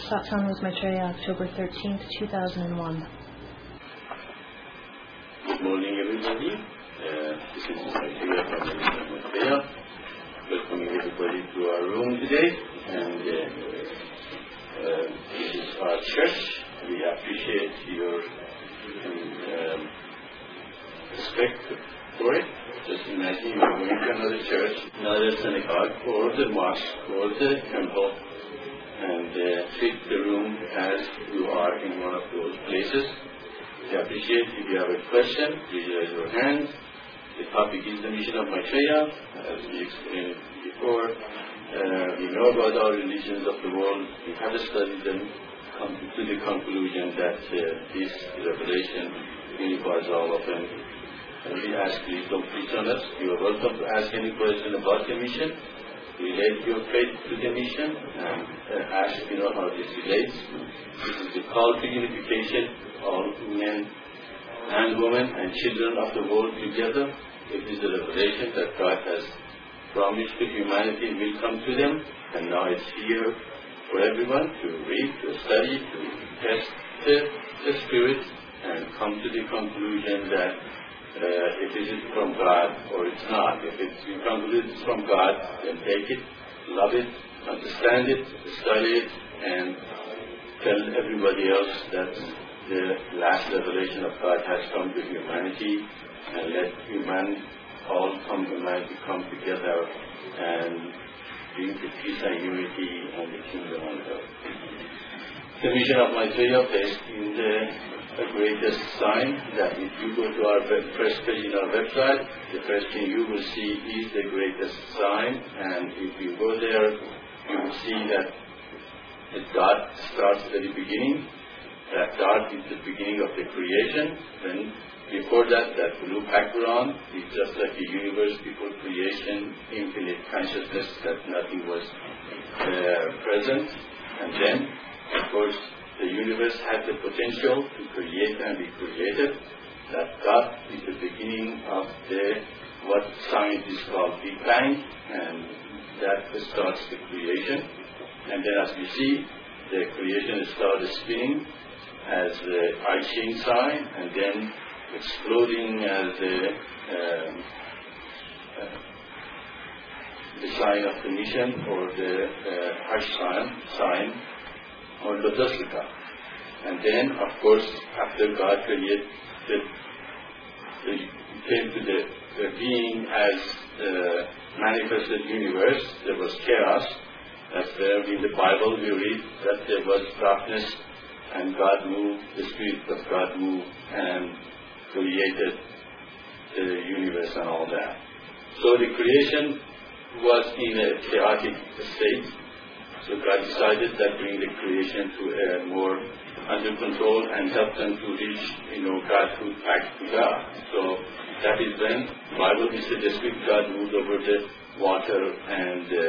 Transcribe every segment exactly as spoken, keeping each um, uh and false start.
Satsang was Maitreya, October thirteenth, two thousand one. Good morning, everybody. Uh, this is Maitreya from Maitreya. Welcoming everybody to our room today. And uh, uh, this is our church. We appreciate your um, respect for it. Just imagine you're going to another church, another synagogue, or the mosque, or the temple, and uh, treat the room as you are in one of those places. We appreciate if you have a question, please raise your hand. The topic is the mission of Maitreya, as we explained before. Uh, we know about our religions of the world. We have studied them, come to the conclusion that uh, this revelation unifies all of them. And we ask, please don't preach on us. You are welcome to ask any question about the mission. Relate your faith to the mission and uh, ask, you know, how this relates. This is the call to unification, all men and women and children of the world together. It is the revelation that God has promised to humanity will come to them, and now it's here for everyone to read, to study, to test the, the Spirit and come to the conclusion that Uh, if it is from God or it's not. If it's, you conclude it's from God, then take it, love it, understand it, study it, and tell everybody else that the last revelation of God has come to humanity, and let human, all come, humanity come together and bring the peace and unity and the kingdom on earth. The mission of Maitreya placed in the the greatest sign that if you go to our web, first page in our website, the first thing you will see is the greatest sign, and if you go there, you will see that the dot starts at the beginning. That dot is the beginning of the creation. Then before that, that blue background is just like the universe before creation, infinite consciousness that nothing was uh, present. And then, of course, the universe had the potential to create and be created. That dot is the beginning of the what scientists call Big Bang, and that starts the creation. And then, as we see, the creation started spinning as the I Ching sign, and then exploding as the um, uh, the sign of the mission, or the uh, Harsh sign, sign or Lodosika. And then, of course, after God created, the, the, came to the, the being as the manifested universe, there was chaos. That's where in the Bible we read that there was darkness, and God moved, the Spirit of God moved and created the universe and all that. So the creation was in a chaotic state. So God decided that bring the creation to a more under control and help them to reach, you know, Godhood back to God. So that is when the Bible is the Spirit God moved over the water, and uh,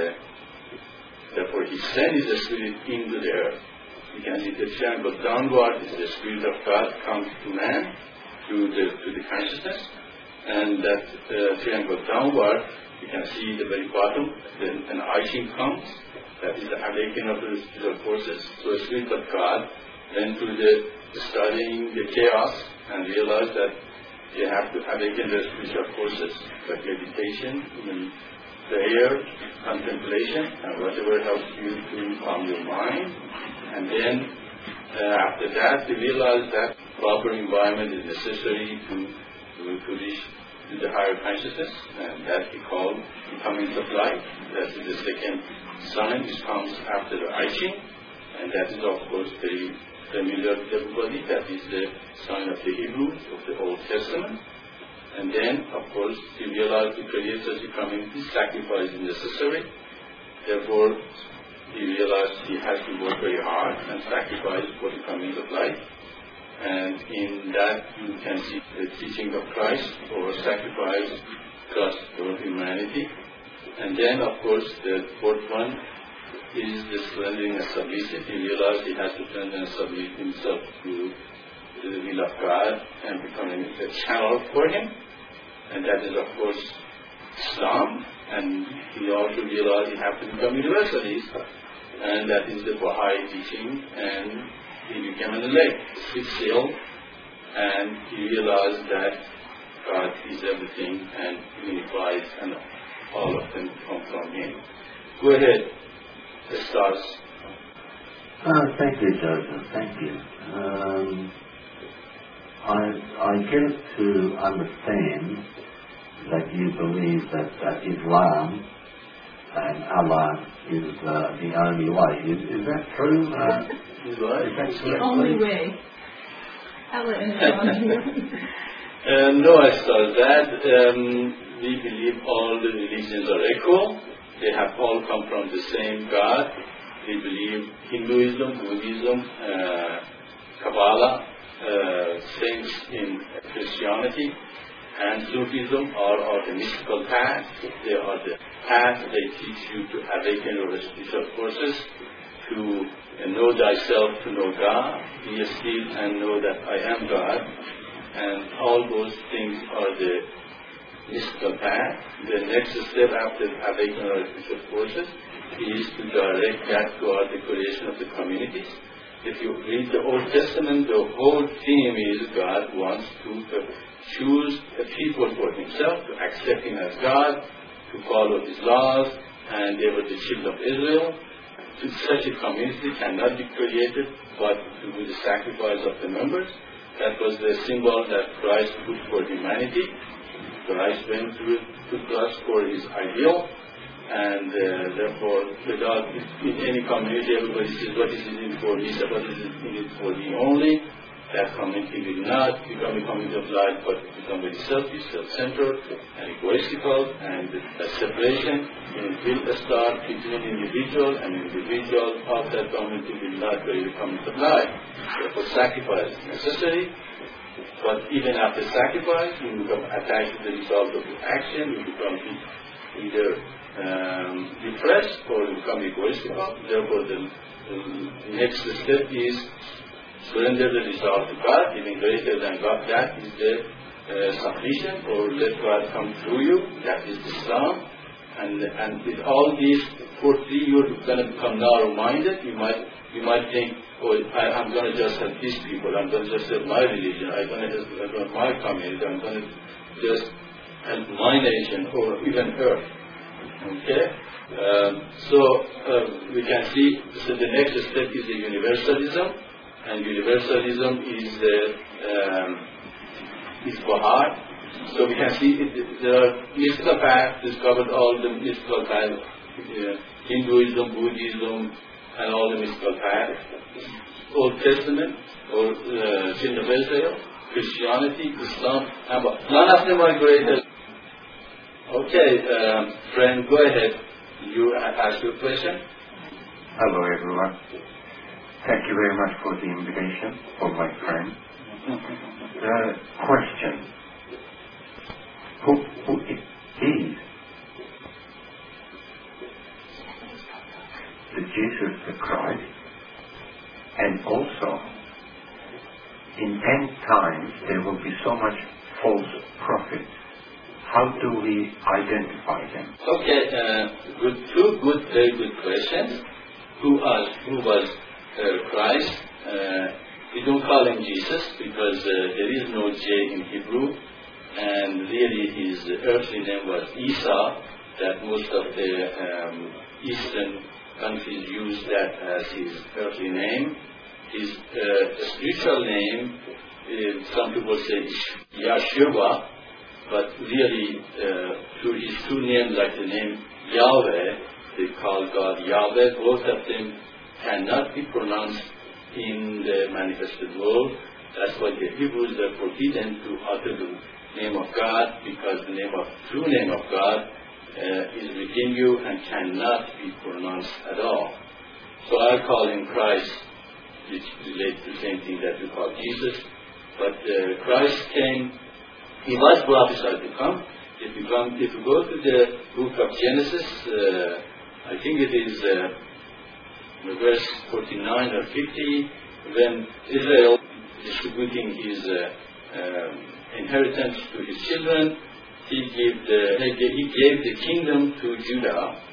therefore He sent His Spirit into the earth. You can see the triangle downward is the Spirit of God comes to man, to the to the consciousness, and that uh, triangle downward, you can see the very bottom, then an I Ching comes. That is the awakening of the spiritual forces. So the Spirit of God went through the studying the chaos and realized that you have to awaken the spiritual forces by meditation, prayer, contemplation, and whatever helps you to calm your mind. And then uh, after that, they realized that proper environment is necessary to, to, to reach to the higher consciousness, and that we call becoming of light. That is the second sign which comes after the I Ching, and that is of course very familiar to everybody. That is the sign of the Hebrew of the Old Testament. And then of course we realize the Creator's becoming his sacrifice is necessary. Therefore he realized he has to work very hard and sacrifice for the coming of light. And in that you can see the teaching of Christ, or sacrifice Christ for humanity. And then of course the fourth one is the surrendering and submission. He realized he has to surrender and submit himself to, to the will of God and becoming a channel for Him. And that is of course Islam. And he also realized he has to become universalist. and that is the Baha'i teaching, and he became an elect, sit still, and he realized that God is everything and unifies, and all of them come from him. Go ahead, Stars. Uh, thank you, Joseph. Thank you. Um, I, I get to understand that you believe that uh, Islam and Allah is uh, the only way. Is, is that true? Uh, is that it's the only way. Allah and Islam. uh, no, as far as that, um, we believe all the religions are equal. They have all come from the same God. We believe Hinduism, Buddhism, uh, Kabbalah, uh, saints in Christianity, and Sufism are, are the mystical path. They are the path they teach you to awaken your spiritual forces, to uh, know thyself, to know God, be still and know that I am God. And all those things are the mystical path. The next step after awakening our spiritual forces is to direct that to our decoration of the communities. If you read the Old Testament, the whole theme is God wants to uh, choose a people for himself, to accept him as God, to follow his laws, and they were the children of Israel. To such a community cannot be created but through the sacrifice of the members. That was the symbol that Christ put for humanity. Christ went through to us for his ideal, and uh, therefore, without in any community, everybody says what is it in for me, what is it in it for me only. That community will not become a community of life, but become very selfish, self-centered, and egoistical, and that separation will start between individual and individual of that community will not be a community of life. Therefore, sacrifice is necessary. But even after sacrifice, you become attached to the result of the action, you become either um, depressed or you become egoistical. Therefore, the, the next step is surrender the result to God, even greater than God. That is the uh, sufficient, or let God come through you. That is Islam. And and with all these, for three, you're going to become narrow-minded. You might you might think, oh, I, I'm going to just help these people. I'm going to just help my religion. I'm going to just help my community. I'm going to just help my nation, or even Earth. Okay. Um, so uh, we can see. So the next step is the universalism. And universalism is the um, is Baha'i. So we can see it, there are mystical paths discovered all the mystical paths, uh, Hinduism, Buddhism, and all the mystical paths. Old Testament or uh, Children of Israel, Christianity, Islam, and none of them are greater. Okay, um, friend, go ahead. You ask your question. Hello, everyone. Thank you very much for the invitation for my friend. The question, who, who is the Jesus the Christ? And also, in end times, there will be so much false prophets. How do we identify them? Okay, uh, good, two good, very good questions. Who, are, who was Uh, Christ? Uh, we don't call him Jesus because uh, there is no J in Hebrew, and really his earthly name was Isa, that most of the um, Eastern countries use that as his earthly name. His uh, spiritual name, uh, some people say Yeshua, but really uh, through his two names, like the name Yahweh, they call God Yahweh. Both of them cannot be pronounced in the manifested world. That's why the Hebrews are forbidden to utter the name of God, because the name of true name of God uh, is within you and cannot be pronounced at all. So I call him Christ, which relates to the same thing that we call Jesus. But uh, Christ came, he was prophesied to come. If you, come, if you go to the book of Genesis, uh, I think it is uh, verse forty-nine or fifty, when Israel distributing his uh, um, inheritance to his children, he gave the he gave the kingdom to Judah,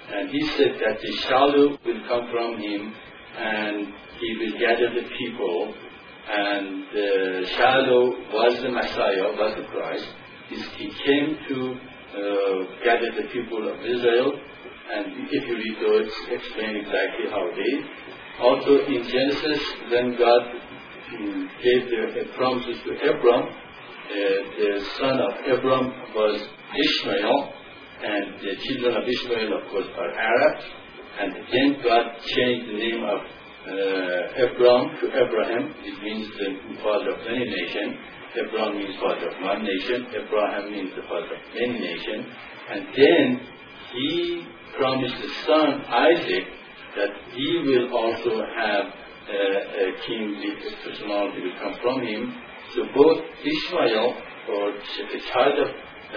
And he said that the Shalu will come from him, and he will gather the people. And uh, Shalu was the Messiah, was the Christ. He, he came to uh, gather the people of Israel. And if you read those, explain exactly how it is. Also in Genesis, when God um, gave the uh, promises to Abram, uh, the son of Abram was Ishmael, and the children of Ishmael, of course, are Arabs. And then God changed the name of uh, Abram to Abraham. It means the father of many nations. Abram means father of one nation. Abraham means the father of many nations. And then he promised his son Isaac that he will also have uh, a kingly personality will come from him. So both Ishmael, or the child of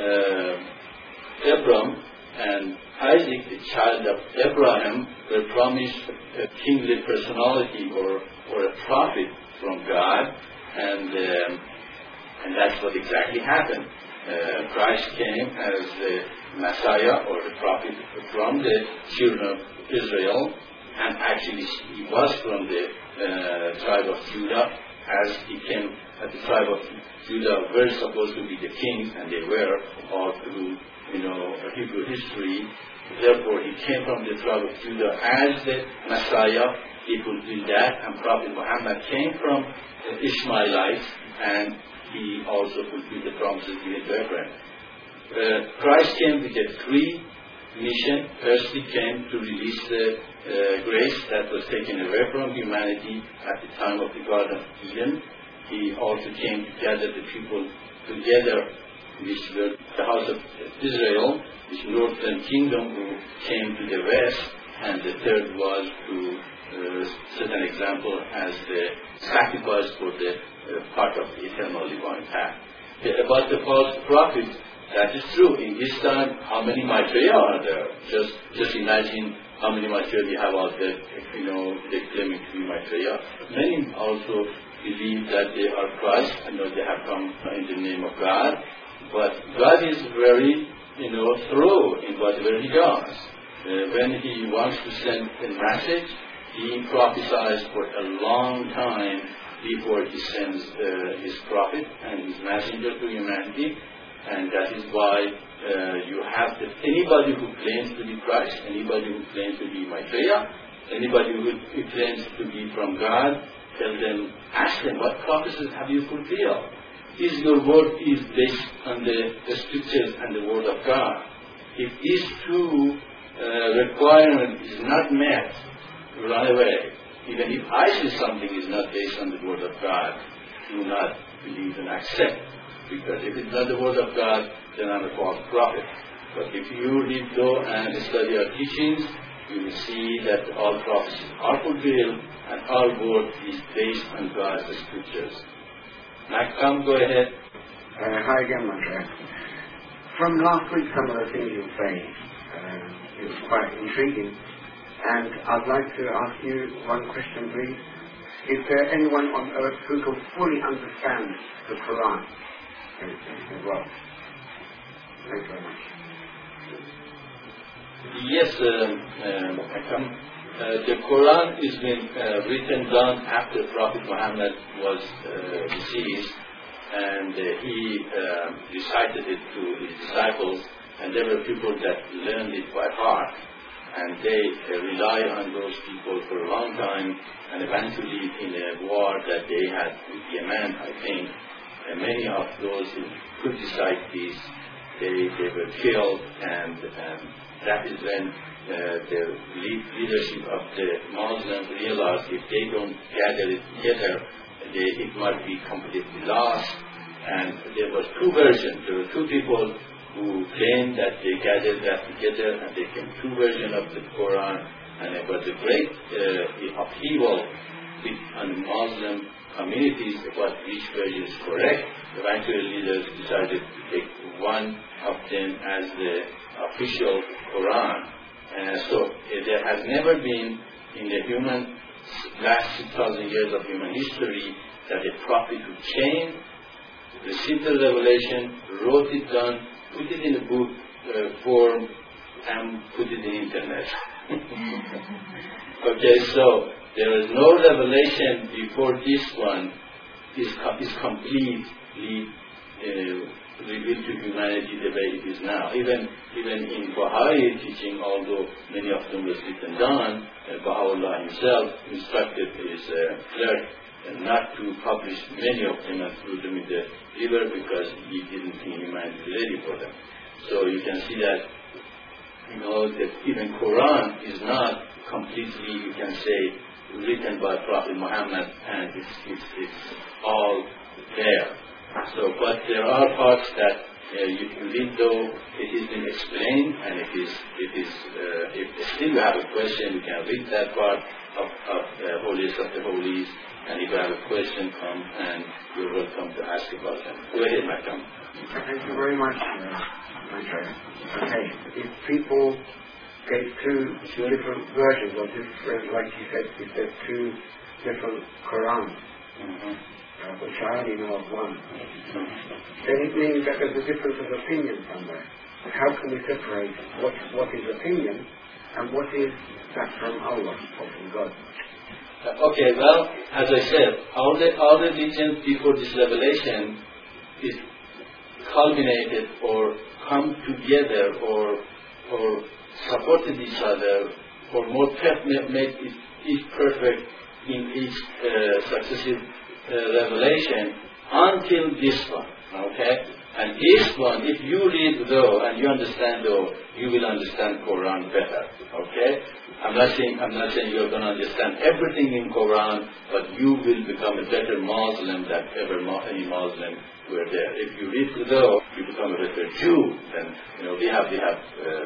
uh, Abram, and Isaac, the child of Abraham, were promised a kingly personality or, or a prophet from God, and um, and that's what exactly happened. Uh, Christ came as the Messiah or the prophet from the children of Israel, and actually he was from the uh, tribe of Judah, as he came at the tribe of Judah were supposed to be the kings, and they were all through, you know, Hebrew history. Therefore, he came from the tribe of Judah as the Messiah. He fulfilled that, and Prophet Muhammad came from the Ishmaelites, and he also fulfilled the promises given to Abraham. Uh, Christ came with a three mission. First, he came to release the uh, grace that was taken away from humanity at the time of the Garden of Eden. He also came to gather the people together, which were the house of Israel, this northern kingdom who came to the west, and the third was to uh, set an example as the sacrifice for the uh, part of the eternal divine path. Uh, about the false prophet, that is true. In this time, how many Maitreya are there? Just just imagine how many Maitreya we have out there, you know, they claiming to be Maitreya. Many also believe that they are Christ, and that they have come in the name of God. But God is very, you know, thorough in whatever He does. Uh, when He wants to send a message, He prophesies for a long time before He sends uh, His prophet and His messenger to humanity. And that is why uh, you have the, anybody who claims to be Christ, anybody who claims to be Maitreya, anybody who, who claims to be from God, tell them, ask them, what prophecies have you fulfilled? Is your word is based on the, the scriptures and the word of God? If these two uh, requirements is not met, run away. Even if I say something is not based on the word of God, do not believe and accept. Because if it's not the word of God, then I'm a false prophet. But if you read though and study our teachings, you will see that all prophecies are fulfilled and our word is based on God's scriptures. Now come, go ahead. Uh, hi again, my friend. From last week, some of the things you were saying, uh, it was quite intriguing. And I'd like to ask you one question, please. Is there anyone on earth who can fully understand the Quran? As well. Thank you very much. Yes, um, um, I come. Uh, the Quran has been uh, written down after Prophet Muhammad was uh, deceased, and uh, he uh, recited it to his disciples, and there were people that learned it by heart, and they uh, rely on those people for a long time, and eventually in a war that they had with Yemen, I think, and many of those who could recite these, they, they were killed, and um, that is when uh, the lead, leadership of the Muslims realized if they don't gather it together, they, it might be completely lost. And there was two versions. There were two people who claimed that they gathered that together, and they came two versions of the Quran, and it was a great uh, upheaval on Muslim communities about which version is correct. Eventually leaders decided to take one of them as the official Quran. Uh, so uh, there has never been in the human last six thousand years of human history that a prophet who came, received the revelation, wrote it down, put it in a book uh, form, and put it in internet. Okay, so there is no revelation before this one is, com- is completely uh, revealed to humanity the way it is now. Even even in Baha'i teaching, although many of them was written down, uh, Baha'u'llah himself instructed his uh, clerk uh, not to publish many of them and threw them in the river because he didn't think humanity was ready for them. So you can see that, you know, that even Quran is not completely, you can say, written by Prophet Muhammad, and it's, it's, it's all there. So, but there are parts that uh, you can read, though it has been explained, and it is, it is, uh, if still you have a question, you can read that part of, of the holiest of the holies, and if you have a question, come and you're welcome to ask about them. Go ahead, Malcolm. Thank you very much, uh, Maitreya. Okay, if people gave two different versions of different, like you said, you said two different Qurans, mm-hmm. uh, which I only know of one, then it means that there's a difference of opinion somewhere. How can we separate what what is opinion and what is that from Allah or from God? Uh, okay, well, as I said, all the all the religions before this revelation is culminated or come together or or supported each other or more per- made it each perfect in each uh, successive uh, revelation until this one, okay? And this one, if you read though and you understand though, you will understand Quran better, okay? I'm not saying I'm not saying you're going to understand everything in Quran, but you will become a better Muslim than ever any Muslim were there. If you read though, you become a better Jew. Then you know we have we have uh,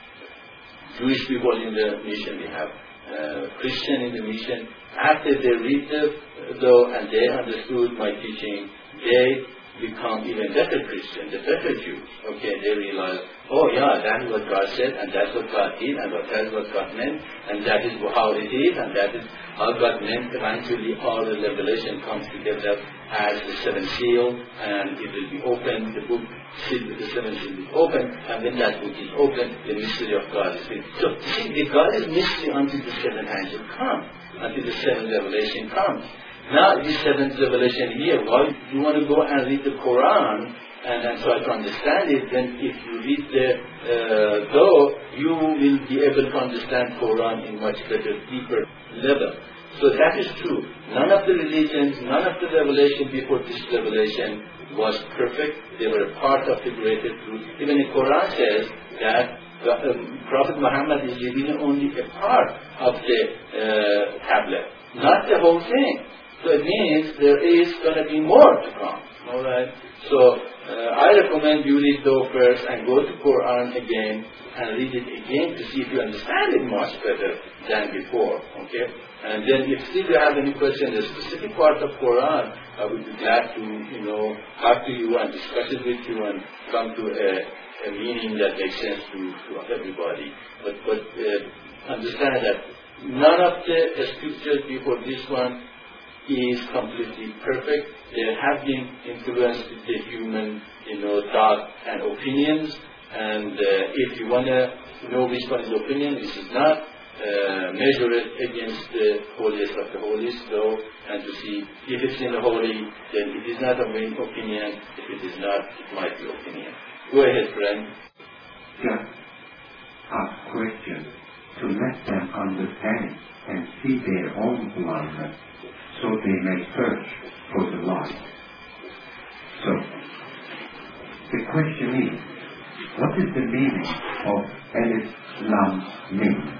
Jewish people in the mission, we have uh, Christian in the mission. After they read the though and they understood my teaching, they become even better Christians, the better Jews. Okay, they realize, oh yeah, that is what God said, and that's what God did, and that is what God meant, and that is how it is, and that is how God meant. Eventually, all the revelation comes together as the seven seal, and it will be open. The book sealed with the seven seal is open, and when that book is open, the mystery of God is revealed. So, see, the God is mystery until the seven angels come, until the seven revelation comes. Now, this seventh revelation here, well, you want to go and read the Quran and, and try to understand it, then if you read the uh, though, you will be able to understand Quran in much better, deeper level. So that is true. None of the religions, none of the revelation before this revelation was perfect. They were a part of the greater truth. Even the Quran says that the, uh, Prophet Muhammad is revealing only a part of the uh, tablet, not the whole thing. So it means there is going to be more to come. All right. So uh, I recommend you read though first and go to Quran again and read it again to see if you understand it much better than before. Okay. And then if still you have any question, the specific part of Quran, I would be glad to you know talk to you and discuss it with you and come to a, a meaning that makes sense to, to everybody. But but uh, understand that none of the scriptures before this one is completely perfect. There have been influenced with the human, you know, thought and opinions. And uh, if you want to know which one is opinion, this is not, uh, measure it against the holiest of the holies, though, and to see if it's in the holy, then it is not a main opinion. If it is not, it might be opinion. Go ahead, friend. Just ask questions to let them understand and see their own blindness, so they may search for the light. So, the question is, what is the meaning of Alif Lam Mim?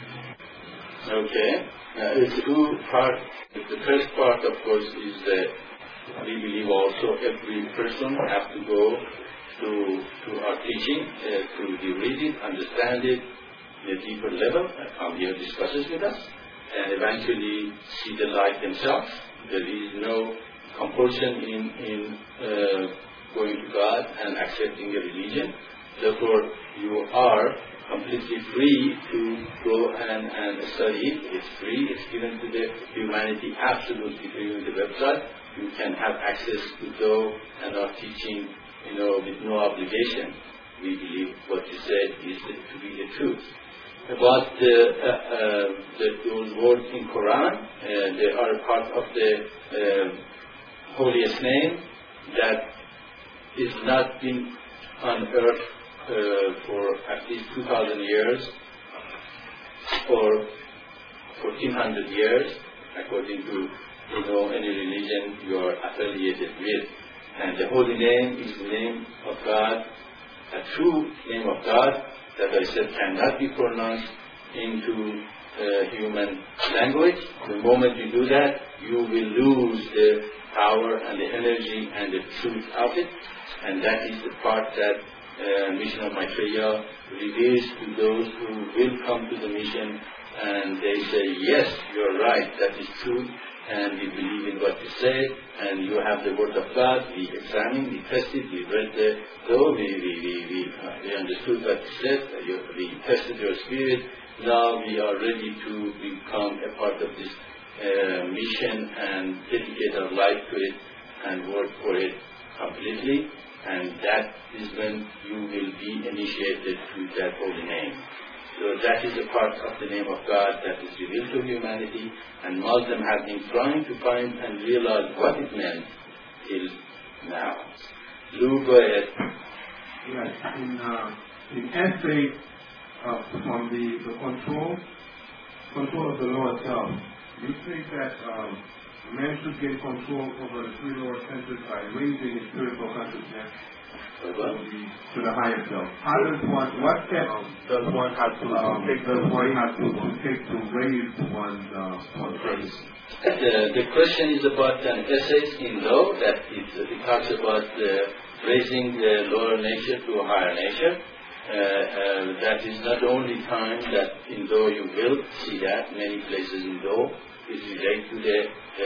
Okay, uh, it's two parts. The first part, of course, is that we believe also every person has to go to, to our teaching, uh, to read it, understand it in a deeper level, and come here discusses with us, and eventually see the light themselves. There is no compulsion in, in uh, going to God and accepting a religion. Therefore, you are completely free to go and, and study it. It's free. It's given to the humanity absolutely free on the website. You can have access to Though and our teaching, you know, with no obligation. we believe what you said is the, to be the truth. About the, uh, uh, the, those words in Quran, uh, they are part of the uh, holiest name that is not been on earth uh, for at least two thousand years or fourteen hundred years, according to you know any religion you are affiliated with. And the holy name is the name of God, a true name of God that I said cannot be pronounced into uh, human language. The moment you do that, you will lose the power and the energy and the truth of it. And that is the part that uh, Mission of Maitreya reveals to those who will come to the mission, and they say, yes, you're right, that is true, and we believe in what you say, and you have the word of God. We examined, we tested, we read the though, we, we, we, we, uh, we understood what you said, uh, you, we tested your spirit. Now we are ready to become a part of this uh, mission and dedicate our life to it and work for it completely. And that is when you will be initiated to that holy name. So that is a part of the name of God that is revealed to humanity, and Muslims have been trying to find and realize what it meant till now. Lou, go ahead. Yes, in, uh, in essay uh, on the, the control, control of the lower self, you think that um, man should gain control over the three lower senses by raising his spiritual consciousness to the, to the higher self. How does one, what steps um, does one have to um, take, does one have to, to take to raise one's uh, one's consciousness? The, the question is about an essay in law that it, it talks about uh, raising the lower nature to a higher nature. Uh, uh, that is not the only time that in law you will see that. Many places in law is related to the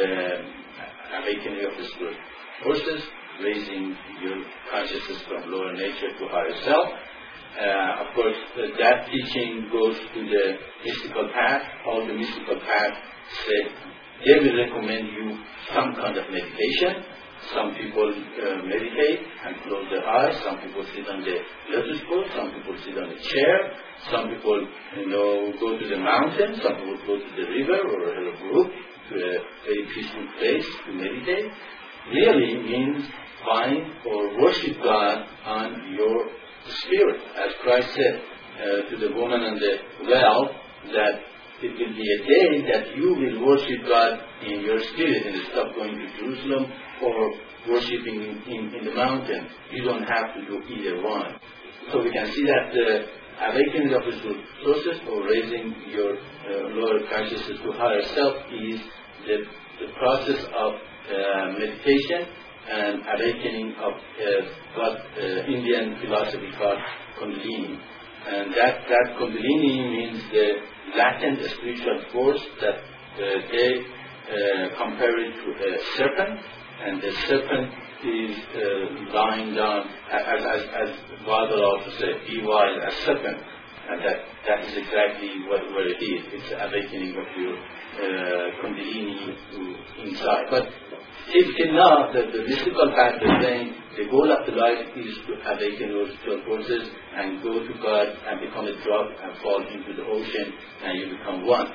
uh, awakening of the spirit forces, raising your consciousness from lower nature to higher self. Uh, of course, uh, that teaching goes to the mystical path. All the mystical paths say they will recommend you some kind of meditation. Some people uh, meditate and close their eyes. Some people sit on the lotus pose. Some people sit on a chair. Some people, you know, go to the mountain. Some people go to the river or a brook to a very peaceful place to meditate. Really means find or worship God on your spirit. As Christ said uh, to the woman on the well, that it will be a day that you will worship God in your spirit instead of going to Jerusalem or worshipping in, in, in the mountain. You don't have to do either one. So we can see that the awakening of the process or raising your uh, lower consciousness to higher self is the, the process of uh, meditation and awakening of uh, what uh, Indian philosophy called Kundalini. And that, that Kundalini means the latent spiritual force that uh, they uh, compare it to a serpent, and the serpent is uh, lying down, as, as, as Bible also said, be wise as serpent. And that, that is exactly what, what it is. It's the awakening of your uh, Kundalini to inside. But till, till now, the, the mystical path is saying the goal of the life is to awaken your spiritual forces and go to God and become a drop and fall into the ocean and you become one.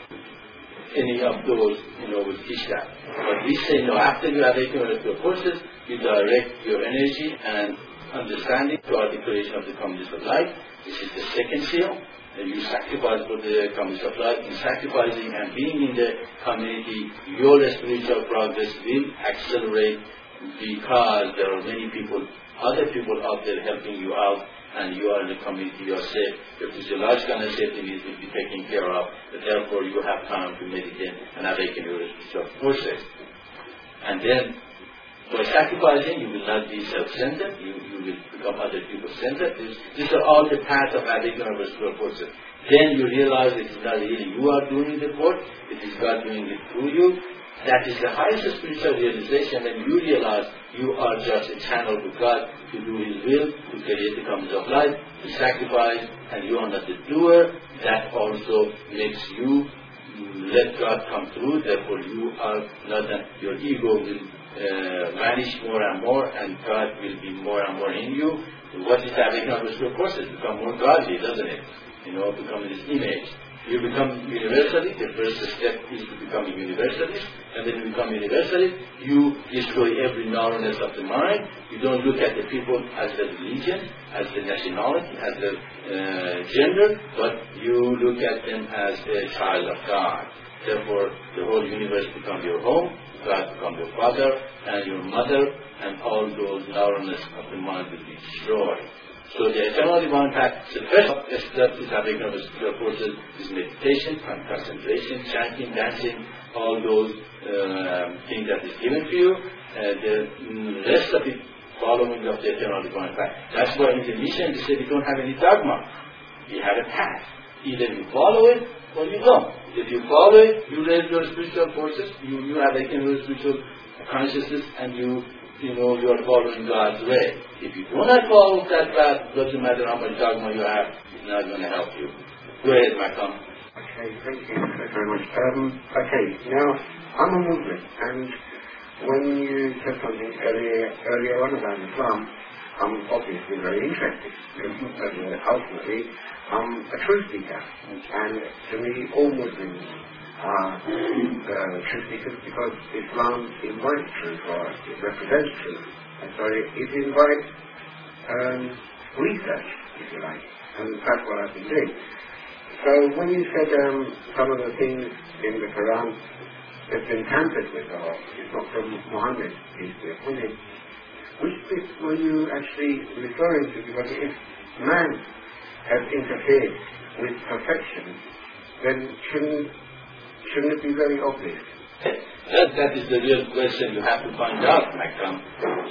Any of those, you know, will teach that. But we say, no, after you awaken your spiritual forces, you direct your energy and understanding to articulation of the communist of life. This is the second seal. And you sacrifice for the communist of life. In sacrificing and being in the community, your spiritual progress will accelerate because there are many people, other people out there helping you out, and you are in the community, you are safe. Your physiological safety needs will be taken care of. But therefore, you have time to meditate and awaken your spiritual forces. And then, by sacrificing, you will not be self-centered. You, you will become other people-centered. These, these are all the paths of awakening of spiritual forces. Then you realize it is not really you are doing the work. It is God doing it through you. That is the highest spiritual realization when you realize you are just a channel to God to do His will, to create the commons of life, to sacrifice, and you are not the doer. That also makes you let God come through. Therefore, you are not, a, your ego will uh, vanish more and more, and God will be more and more in you. What is that making of the spiritual process? Become more godly, doesn't it? You know, become His image. You become universalist. The first step is to become a universalist, and then you become universalist. You destroy every narrowness of the mind. You don't look at the people as the religion, as the nationality, as the uh, gender, but you look at them as a child of God. Therefore, the whole universe becomes your home, God becomes your father and your mother, and all those narrowness of the mind will be destroyed. So the eternal divine path, the first step is having of the spiritual process is meditation, concentration, chanting, dancing, all those uh, things that is given to you. Uh, the rest of it, following of the eternal divine path. That's why in the mission they say we don't have any dogma. We have a path. Either you follow it or you don't. If you follow it, you raise your spiritual forces, you, you have awakened your spiritual consciousness, and you you know you are following God's way. If you do not follow that path, it doesn't matter how much dogma you have, it's not going to help you. Go ahead, Malcolm. Okay, thank you very much. Um, okay, now I'm a Muslim, and when you said something earlier, earlier on about Islam, I'm obviously very interested, because uh, ultimately I'm a truth seeker, and to me all Muslims are uh, truth seekers because Islam invites truth, or it represents truth, and so it, it invites um, research, if you like, and that's what I've been doing. So when you said um, some of the things in the Quran have been tampered with, or it's not from Muhammad, peace be upon him, which bit were you actually referring to? Because if man has interfered with perfection, then shouldn't, shouldn't it be very obvious? That, that is the real question you have to find out, Malcolm.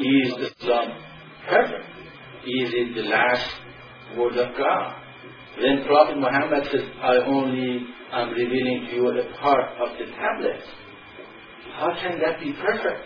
Is Islam perfect? Is it the last word of God? When Prophet Muhammad says, I only am revealing to you a part of the tablet, how can that be perfect?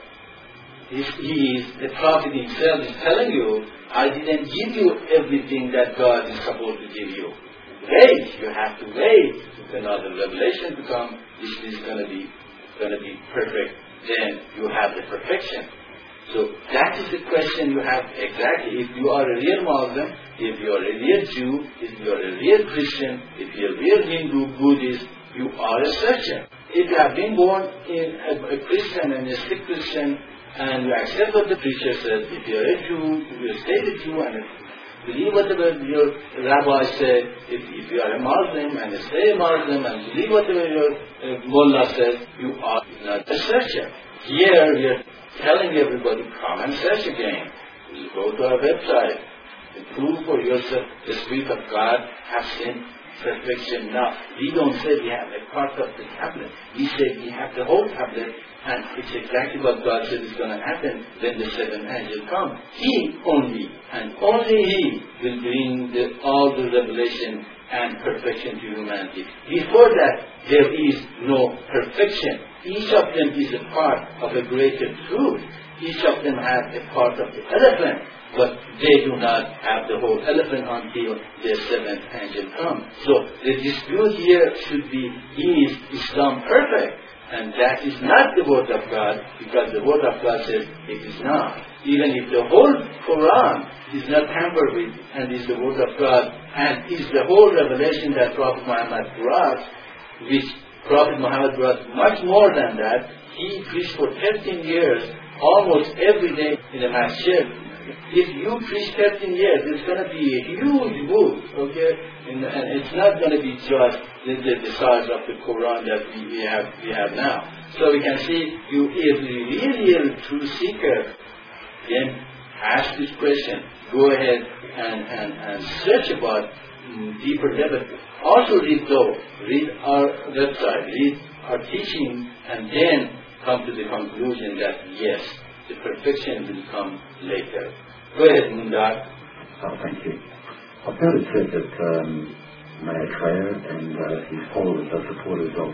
He is, the Prophet himself is telling you, I didn't give you everything that God is supposed to give you. Wait, you have to wait for another revelation to come. This is going to be going to be perfect. Then you have the perfection. So that is the question you have exactly. If you are a real Muslim, if you are a real Jew, if you are a real Christian, if you are a real Hindu, Buddhist, you are a searcher. If you have been born in a, a Christian and a strict Christian, and you accept what the preacher says, if you are a Jew, you stay a Jew and believe whatever your rabbi said, if, if you are a Muslim and stay a Muslim and believe whatever your uh, mullah says, you are not a searcher. Here we are telling everybody, come and search again. You go to our website and prove for yourself the Spirit of God has sent perfection. Now, we don't say we have a part of the tablet. We say we have the whole tablet, and it's exactly what God said is going to happen when the seventh angel comes. He only, and only He will bring the, all the revelation and perfection to humanity. Before that, there is no perfection. Each of them is a part of a greater truth. Each of them has a part of the elephant, but they do not have the whole elephant until the seventh angel comes. So the dispute here should be, is Islam perfect? And that is not the word of God, because the word of God says it is not. Even if the whole Quran is not tampered with and is the word of God and is the whole revelation that Prophet Muhammad brought, which Prophet Muhammad brought much more than that. He preached for thirteen years, almost every day in a masjid. If you preach thirteen years, it's going to be a huge book, okay? And, and it's not going to be just the, the, the size of the Quran that we, we have we have now. So we can see, you if you really are a true seeker, then ask this question. Go ahead and, and, and search about um, deeper level. Also read though, read our website, read our teaching, and then come to the conclusion that yes, the perfection will come later. Go ahead, Mundar. Oh, thank you. I've noticed said that um, Maitreya and uh, his followers are supporters of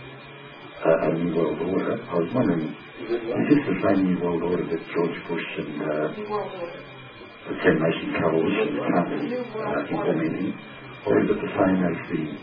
uh, a New World Order. I was wondering, is this the same New World Order that George Bush and uh, the Ten Nation Coalition are currently uh, implementing? Or is it the same as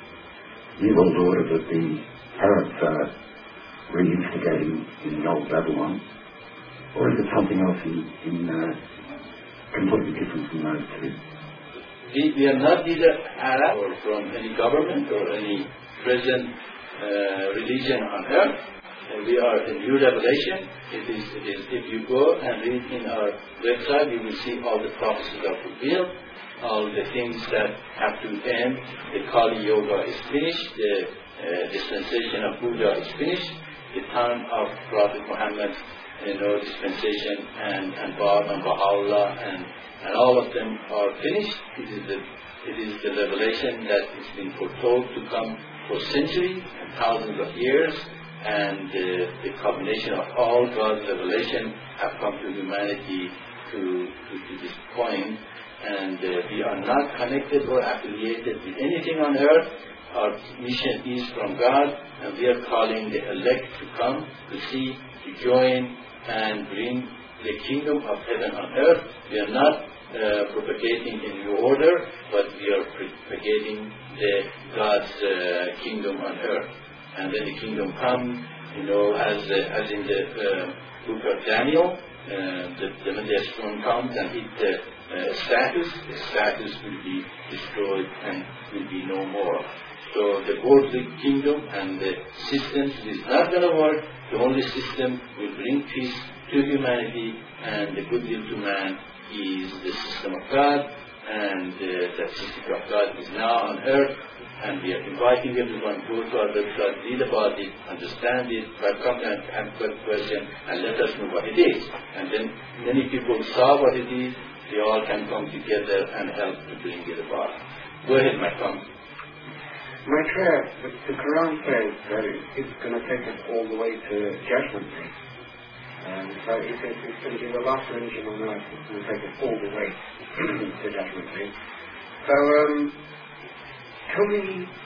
the New World Order that the Arabs are reinstigating in the old Babylon? Or is it something else in, in uh, completely different from those two? We, we are not either Arab or from any government or any present uh, religion on earth. And we are a new revelation. It is, it is, if you go and read in our website, you will see all the prophecies are fulfilled, all the things that have to end. The Kali Yoga is finished. The uh, dispensation of Buddha is finished. The time of Prophet Muhammad, you know, dispensation and and Bab and Baha'u'llah and and all of them are finished. It is the it is the revelation that has been foretold to come for centuries and thousands of years, and uh, the combination of all God's revelation have come to humanity to to, to this point, and uh, we are not connected or affiliated with anything on earth. Our mission is from God, and we are calling the elect to come, to see, to join, and bring the kingdom of heaven on earth. We are not uh, propagating a new order, but we are propagating the God's uh, kingdom on earth. And when the kingdom comes, you know, as uh, as in the uh, book of Daniel, uh, the, the when the storm comes and hit the uh, status, the status will be destroyed and will be no more. So the worldly kingdom and the systems is not going to work. The only system will bring peace to humanity, and the goodwill to man is the system of God, and uh, that system of God is now on earth, and we are inviting everyone to go to our website, read about it, understand it, come and ask a question, and let us know what it is. And then many people saw what it is, they all can come together and help to bring it about. Go ahead, my come. My prayer, the, the Quran says that it, it's going to take us all the way to Judgment Day. Um, so it says it's going to be the last religion on earth. It's going to take us all the way to Judgment Day. So um, tell me,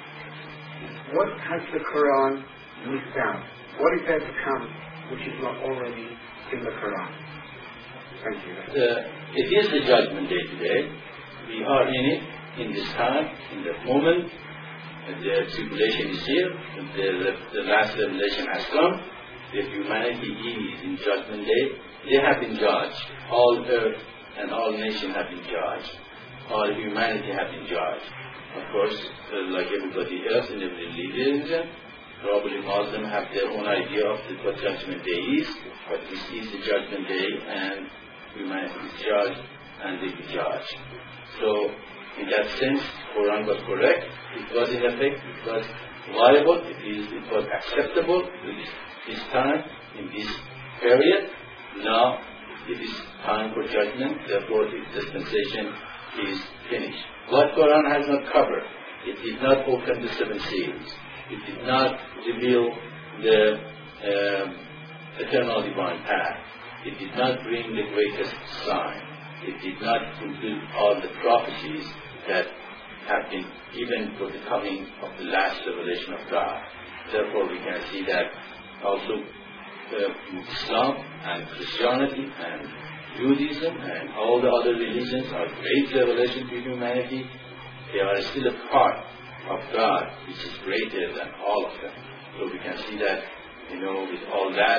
what has the Quran missed out? What is there to come which is not already in the Quran? Thank you. Uh, it is the Judgment Day today. We are in it, in this time, in that moment. The tribulation is here, the, the, the last revelation has come, the humanity is in Judgment Day. They have been judged. All earth and all nations have been judged. All humanity have been judged. Of course, uh, like everybody else in every religion, probably Muslims have their own idea of the, what Judgment Day is, but this is the Judgment Day, and humanity is judged and they be judged. So, in that sense, Quran was correct. It was in effect. It was viable. It is. It was acceptable in this, this time, in this period. Now, it is time for judgment. Therefore, its dispensation is finished. What Quran has not covered, it did not open the seven seals. It did not reveal the um, eternal divine path. It did not bring the greatest sign. It did not fulfill all the prophecies that have been given for the coming of the last revelation of God. Therefore, we can see that also uh, Islam and Christianity and Judaism and all the other religions are great revelation to humanity. They are still a part of God, which is greater than all of them. So we can see that, you know, with all that,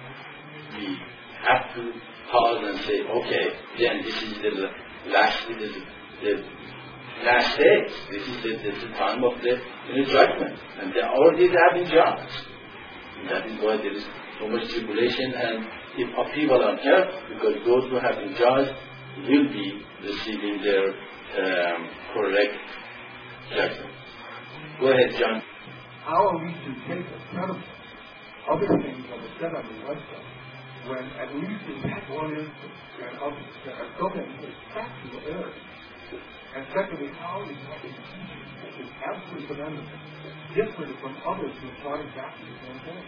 we have to pause and say, okay, then this is the last, this is the last days. This is the, this is the time of the, you know, judgment, and they already have been judged. And that is why there is so much tribulation and upheaval on earth, because those who have been judged will be receiving their um, correct judgment. Go ahead, John. How are we to take as credible other things that are said on the website, when at least in that one instance, and others that are so many factual errors? And secondly, how is what is teaching is absolutely fundamentally different from others who are taught exactly the same thing?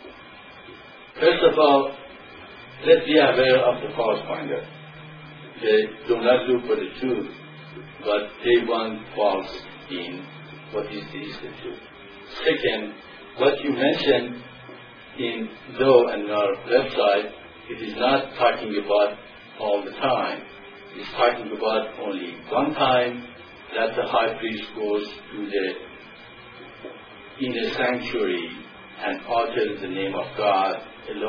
First of all, let's be aware of the false finder. They do not look for the truth, but they want false in what is the, is the truth. Second, what you mentioned in though and our website, it is not talking about all the time. It's talking about only one time that the high priest goes to the inner sanctuary and utters the name of God alone.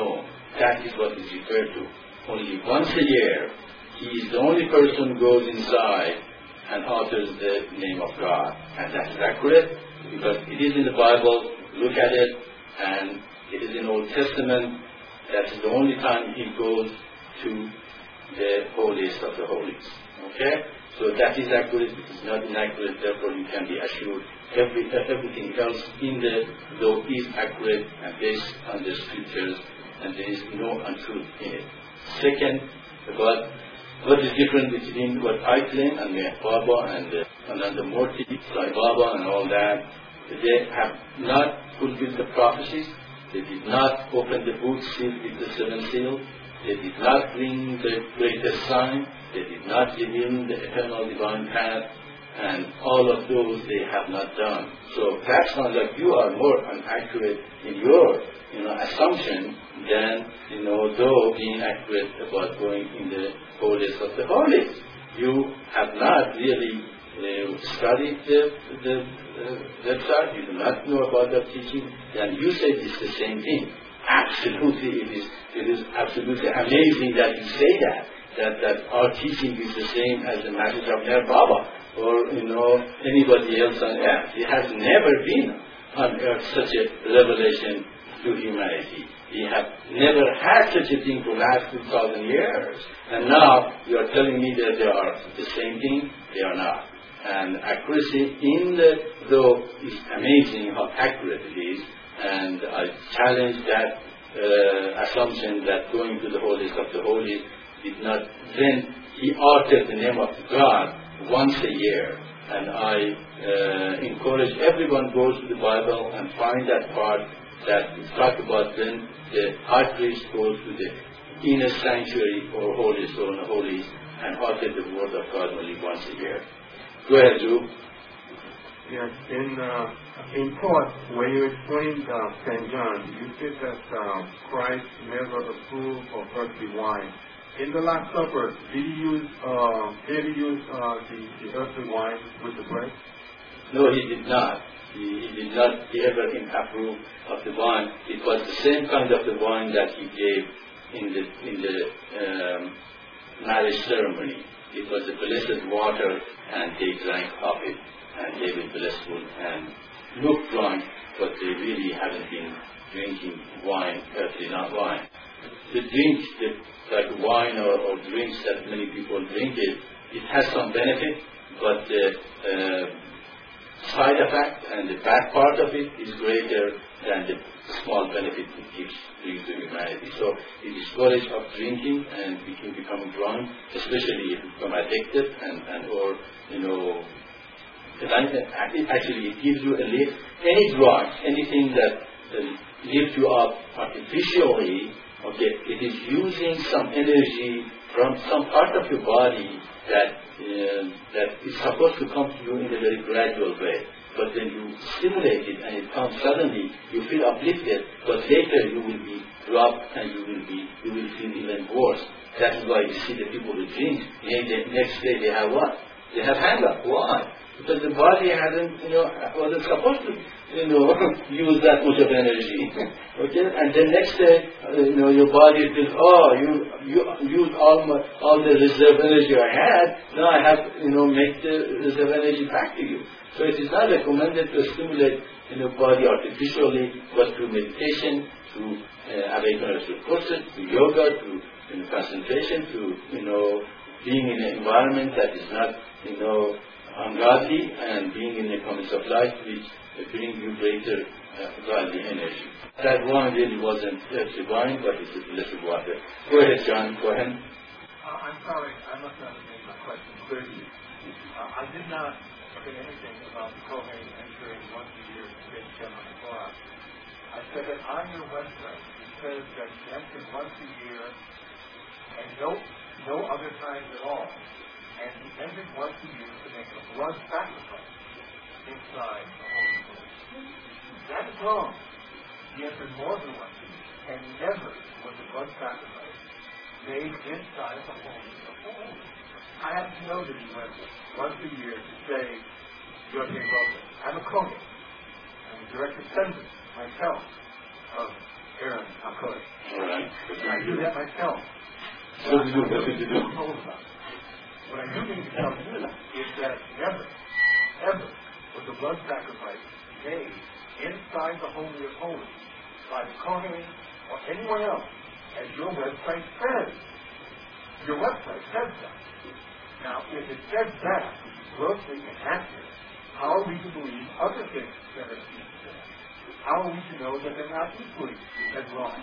that is what is referred to. Only once a year, he is the only person who goes inside and utters the name of God. And that is accurate because it is in the Bible. Look at it, and it is in Old Testament. That is the only time he goes to the holiest of the holies. Okay? So that is accurate. It is not inaccurate. Therefore, you can be assured every, everything else in the law is accurate and based on the scriptures, and there is no untruth in it. Second, about what is different between what I claim and the Baba and the Ananda Murti, Sai Baba and all that. They have not fulfilled the prophecies. They did not open the book sealed with the seven seals. They did not bring the greatest sign. They did not reveal the eternal divine path. And all of those they have not done. So that sounds like you are more inaccurate in your you know, assumption than, you know, though being accurate about going in the holiest of the holies. You have not really uh, studied the, the uh, website. You do not know about that teaching. And you say it's the same thing. Absolutely, it is, it is absolutely amazing that you say that, that, that our teaching is the same as the message of Meher Baba or, you know, anybody else on earth. It has never been on earth such a revelation to humanity. We have never had such a thing for the last two thousand years. And now you are telling me that they are the same thing? They are not. And accuracy in the law is amazing how accurate it is. And I challenge that uh, assumption that going to the holiest of the holies did not, then he uttered the name of God once a year. And I uh, encourage everyone goes to the Bible and find that part that talk about when the high priest goes to the inner sanctuary or holiest or unholies and utter the word of God only once a year. Go ahead, Drew. Yes, in uh, in part, when you explained uh, Saint John, you said that uh, Christ never approved of earthly wine. In the Last Supper, did he use uh, did he use uh, the, the earthly wine with the bread? No, he did not. He, he did not ever approve of the wine. It was the same kind of the wine that he gave in the in the um, marriage ceremony. It was the blessed water, and they drank of it. And they were blissful and looked drunk, but they really haven't been drinking wine, earthly not wine. The drink, the, like wine or, or drinks that many people drink it, it has some benefit, but the uh, side effect and the bad part of it is greater than the small benefit it gives to humanity. So it is discouraged of drinking, and we can become drunk, especially if you become addicted and, and or, you know, actually it gives you a lift. Any drug, anything that uh, lifts you up artificially, okay, it is using some energy from some part of your body that uh, that is supposed to come to you in a very gradual way. But when you stimulate it and it comes suddenly, you feel uplifted, but later you will be dropped and you will be you will feel even worse. That is why you see the people who drink, the next day they have what? They have hang-up. Why? Because the body hasn't, you know, wasn't supposed to, you know, use that much of energy. Okay, and then next day, uh, you know, your body feels, oh, you you used all my all the reserve energy I had. Now I have, you know, make the reserve energy back to you. So it is not recommended to stimulate, you know, body artificially, but through meditation, through uh, awakeness through courses, through yoga, through you know, concentration, through, you know, being in an environment that is not, you know, ungodly, and being in the comments of life which bring you greater uh, godly energy. That wine really wasn't earthly wine, but it's a blessed water. Go ahead, John. Go ahead. Uh, I'm sorry, I must not have made my question clear to you. Uh, I did not say anything about the Kohen entering once a year to take Shem on the Torah. I said that on your website it says that he entered once a year and no no other times at all. And he entered once a year to make a blood sacrifice inside the Holy Place. That is wrong. He entered more than once a year, and never was a blood sacrifice made inside the Holy of Holies. I have to know that he went once a year to say, Jorge Lopez, I'm a Kohen. I'm a direct descendant, myself, of Aaron HaKodesh. All right. I do that myself. What did you do? What did you do? What I do need to tell you is that never, ever was a blood sacrifice made inside the Holy of Holies by the Kohen or anyone else, as your website says. Your website says that. Now, if it says that, grossly inaccurate, how are we to believe other things that are seen there? How are we to know that they're not equally as wrong?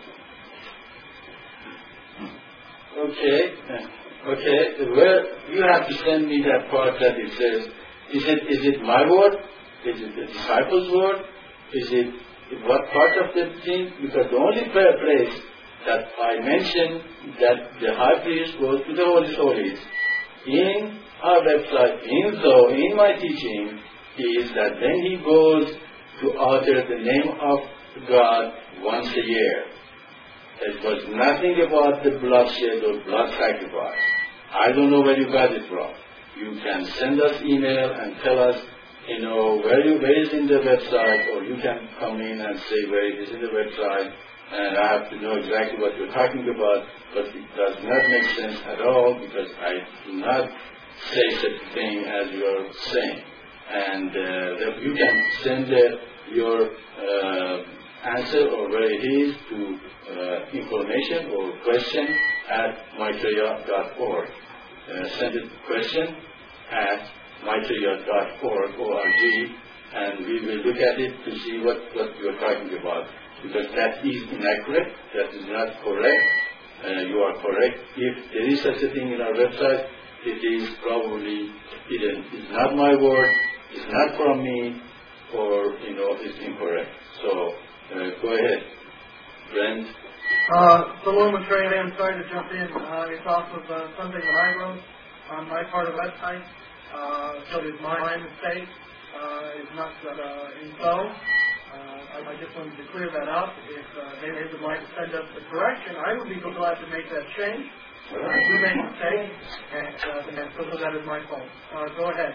Okay, okay. Well, you have to send me that part that it says. Is it is it my word? Is it the disciples' word? Is it what part of the thing? Because the only place that I mentioned that the high priest goes to the Holy Holies in our website, in so in my teaching, is that then he goes to utter the name of God once a year. It was nothing about the bloodshed or blood sacrifice. I don't know where you got it from. You can send us email and tell us, you know, where you where is in the website, or you can come in and say where it is in the website, and I have to know exactly what you're talking about, but it does not make sense at all because I do not say such a thing as you're saying. And uh, you can send uh, your uh, answer or where it is to uh, information or question at maitreya dot org. Uh, send a question at maitreya dot org, O R G, and we will look at it to see what, what you are talking about. Because that is inaccurate, that is not correct. Uh, you are correct. If there is such a thing in our website, it is probably, it is not my word, it's not from me, or, you know, it's incorrect. So, uh, go ahead. Brent? Uh, Salome Maitreya, I'm sorry to jump in. Uh, it's off of uh, something that I wrote on my part of the website. Uh, so it's my, my mistake. Uh, it's not uh, info. Uh, I, I just wanted to clear that up. If uh, they, they would like to send us the correction, I would be glad to make that change. Uh, I do make mistakes, and, uh, and so that is my fault. Uh, go ahead.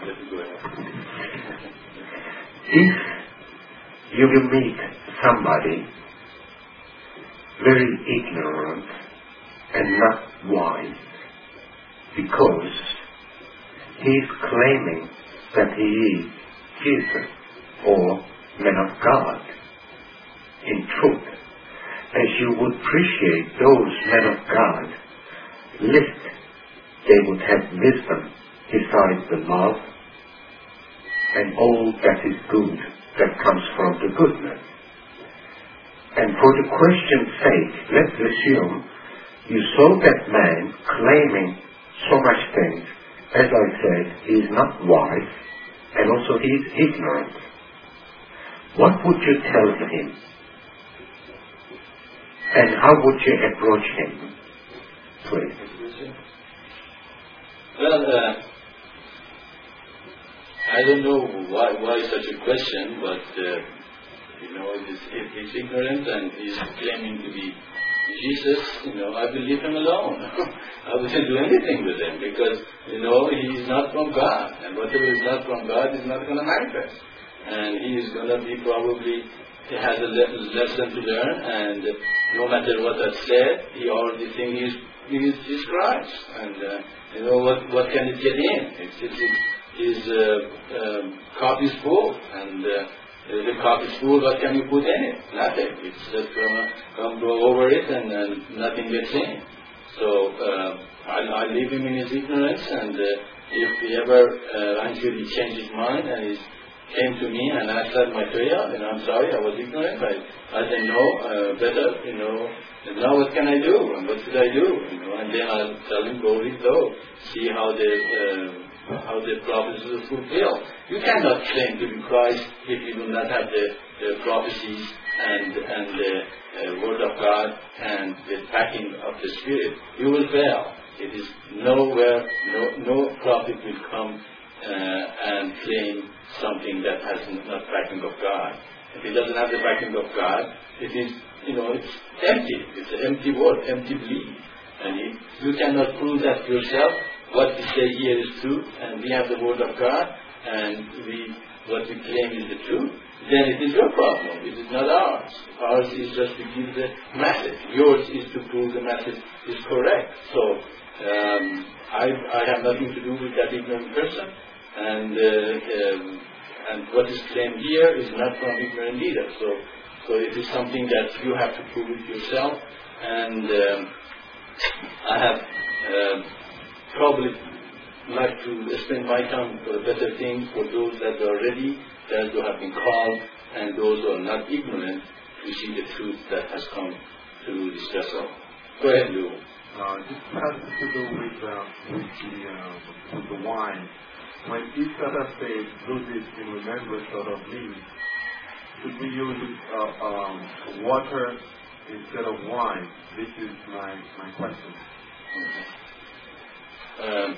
If you will meet somebody very ignorant and not wise, because he is claiming that he is Jesus or man of God, in truth, as you would appreciate those men of God, lest they would have wisdom besides the love and all that is good that comes from the goodness. And for the question's sake, let's assume you saw that man claiming so much things. As I said, he is not wise, and also he is ignorant. What would you tell him? And how would you approach him? Please. Well, uh, I don't know why, why such a question, but uh, you know, it is, it, he's ignorant and he's claiming to be Jesus. You know, I will leave him alone. I wouldn't do anything with him because, you know, he is not from God, and whatever is not from God is not going to manifest. And he is going to be probably, he has a le- lesson to learn, and no matter what I said, he already thinks he's, he's, he's Christ. And, uh, you know, what, what can it get in? It's, it's, it's, his uh, um, cup is full, and uh, the cup is full, what can you put in it? Nothing. It's just going to come go over it, and, and nothing gets in. So uh, I, I leave him in his ignorance, and uh, if he ever uh, until he changed his mind and he came to me and asked that Maitreya, and I'm sorry, I was ignorant. I, I didn't know uh, better, you know. And now what can I do? And what should I do? You know, and then I'll tell him, go read those, see how the uh, how the prophecies are fulfilled. You cannot claim to be Christ if you do not have the, the prophecies and and the uh, word of God and the backing of the Spirit. You will fail. It is nowhere, no no prophet will come uh, and claim something that has not backing of God. If it doesn't have the backing of God, it is, you know, it's empty. It's an empty word, empty belief. And it, you cannot prove that yourself. What we say here is true, and we have the word of God, and we what we claim is the truth. then it is your problem. It is not ours. Ours is just to give the message. Yours is to prove the message is correct. So um, I, I have nothing to do with that ignorant person, and uh, um, and what is claimed here is not from ignorant either. So so it is something that you have to prove it yourself, and um, I have um, probably like to spend my time for a better thing for those that are ready, those who have been called, and those who are not ignorant to see the truth that has come through this vessel. Go ahead, Lou. Uh, this has to do with, uh, with, the, uh, with the wine. When each other says, do this in remembrance of me, should we use uh, um, water instead of wine? This is my, my question. Um,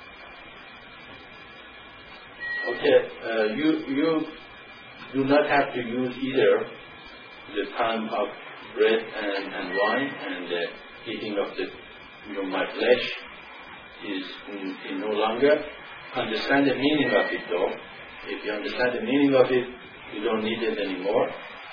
okay, uh, you you do not have to use either the time of bread and, and wine, and the eating of the you know, my flesh is in, in no longer. Understand the meaning of it though. If you understand the meaning of it, you don't need it anymore.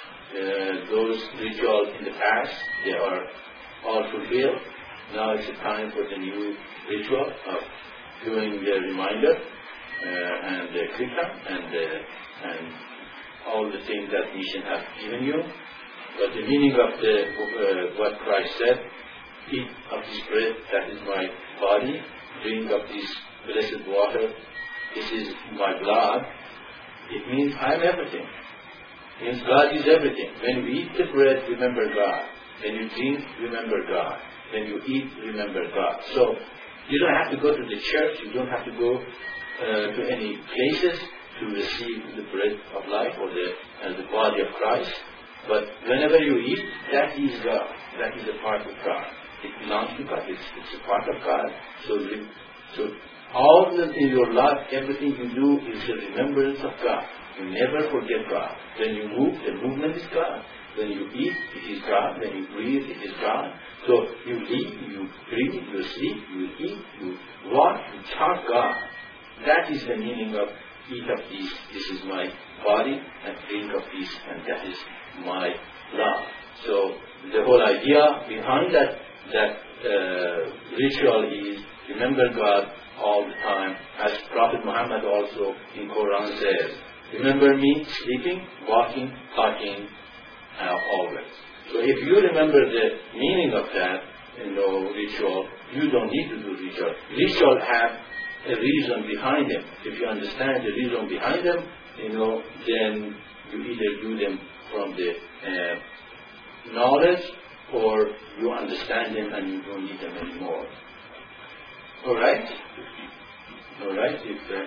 Uh, those rituals in the past, they are all fulfilled. Now it's a time for the new ritual of doing the reminder uh, and the krika and uh, and all the things that mission has given you. But the meaning of the uh, what Christ said, eat of this bread, that is my body, drink of this blessed water, this is my blood. It means I am everything. It means God is everything. When we eat the bread, remember God. When you drink, remember God. When you eat, remember God. So you don't have to go to the church. You don't have to go uh, to any places to receive the bread of life or the uh, the body of Christ. But whenever you eat, that is God. That is a part of God. It belongs to God. It's, it's a part of God. So, so all that in your life, everything you do is a remembrance of God. You never forget God. When you move, the movement is God. When you eat, it is God. When you breathe, it is God. So you eat, you breathe, you sleep, you eat, you walk, you talk God. That is the meaning of eat of this. This is my body, and drink of this, and that is my blood. So the whole idea behind that that uh, ritual is remember God all the time, as Prophet Muhammad also in Quran says, remember me sleeping, walking, talking, uh, always. So if you remember the meaning of that, you know, ritual, you don't need to do ritual. Ritual have a reason behind them. If you understand the reason behind them, you know, then you either do them from the uh, knowledge, or you understand them and you don't need them anymore. All right? All right. If, uh,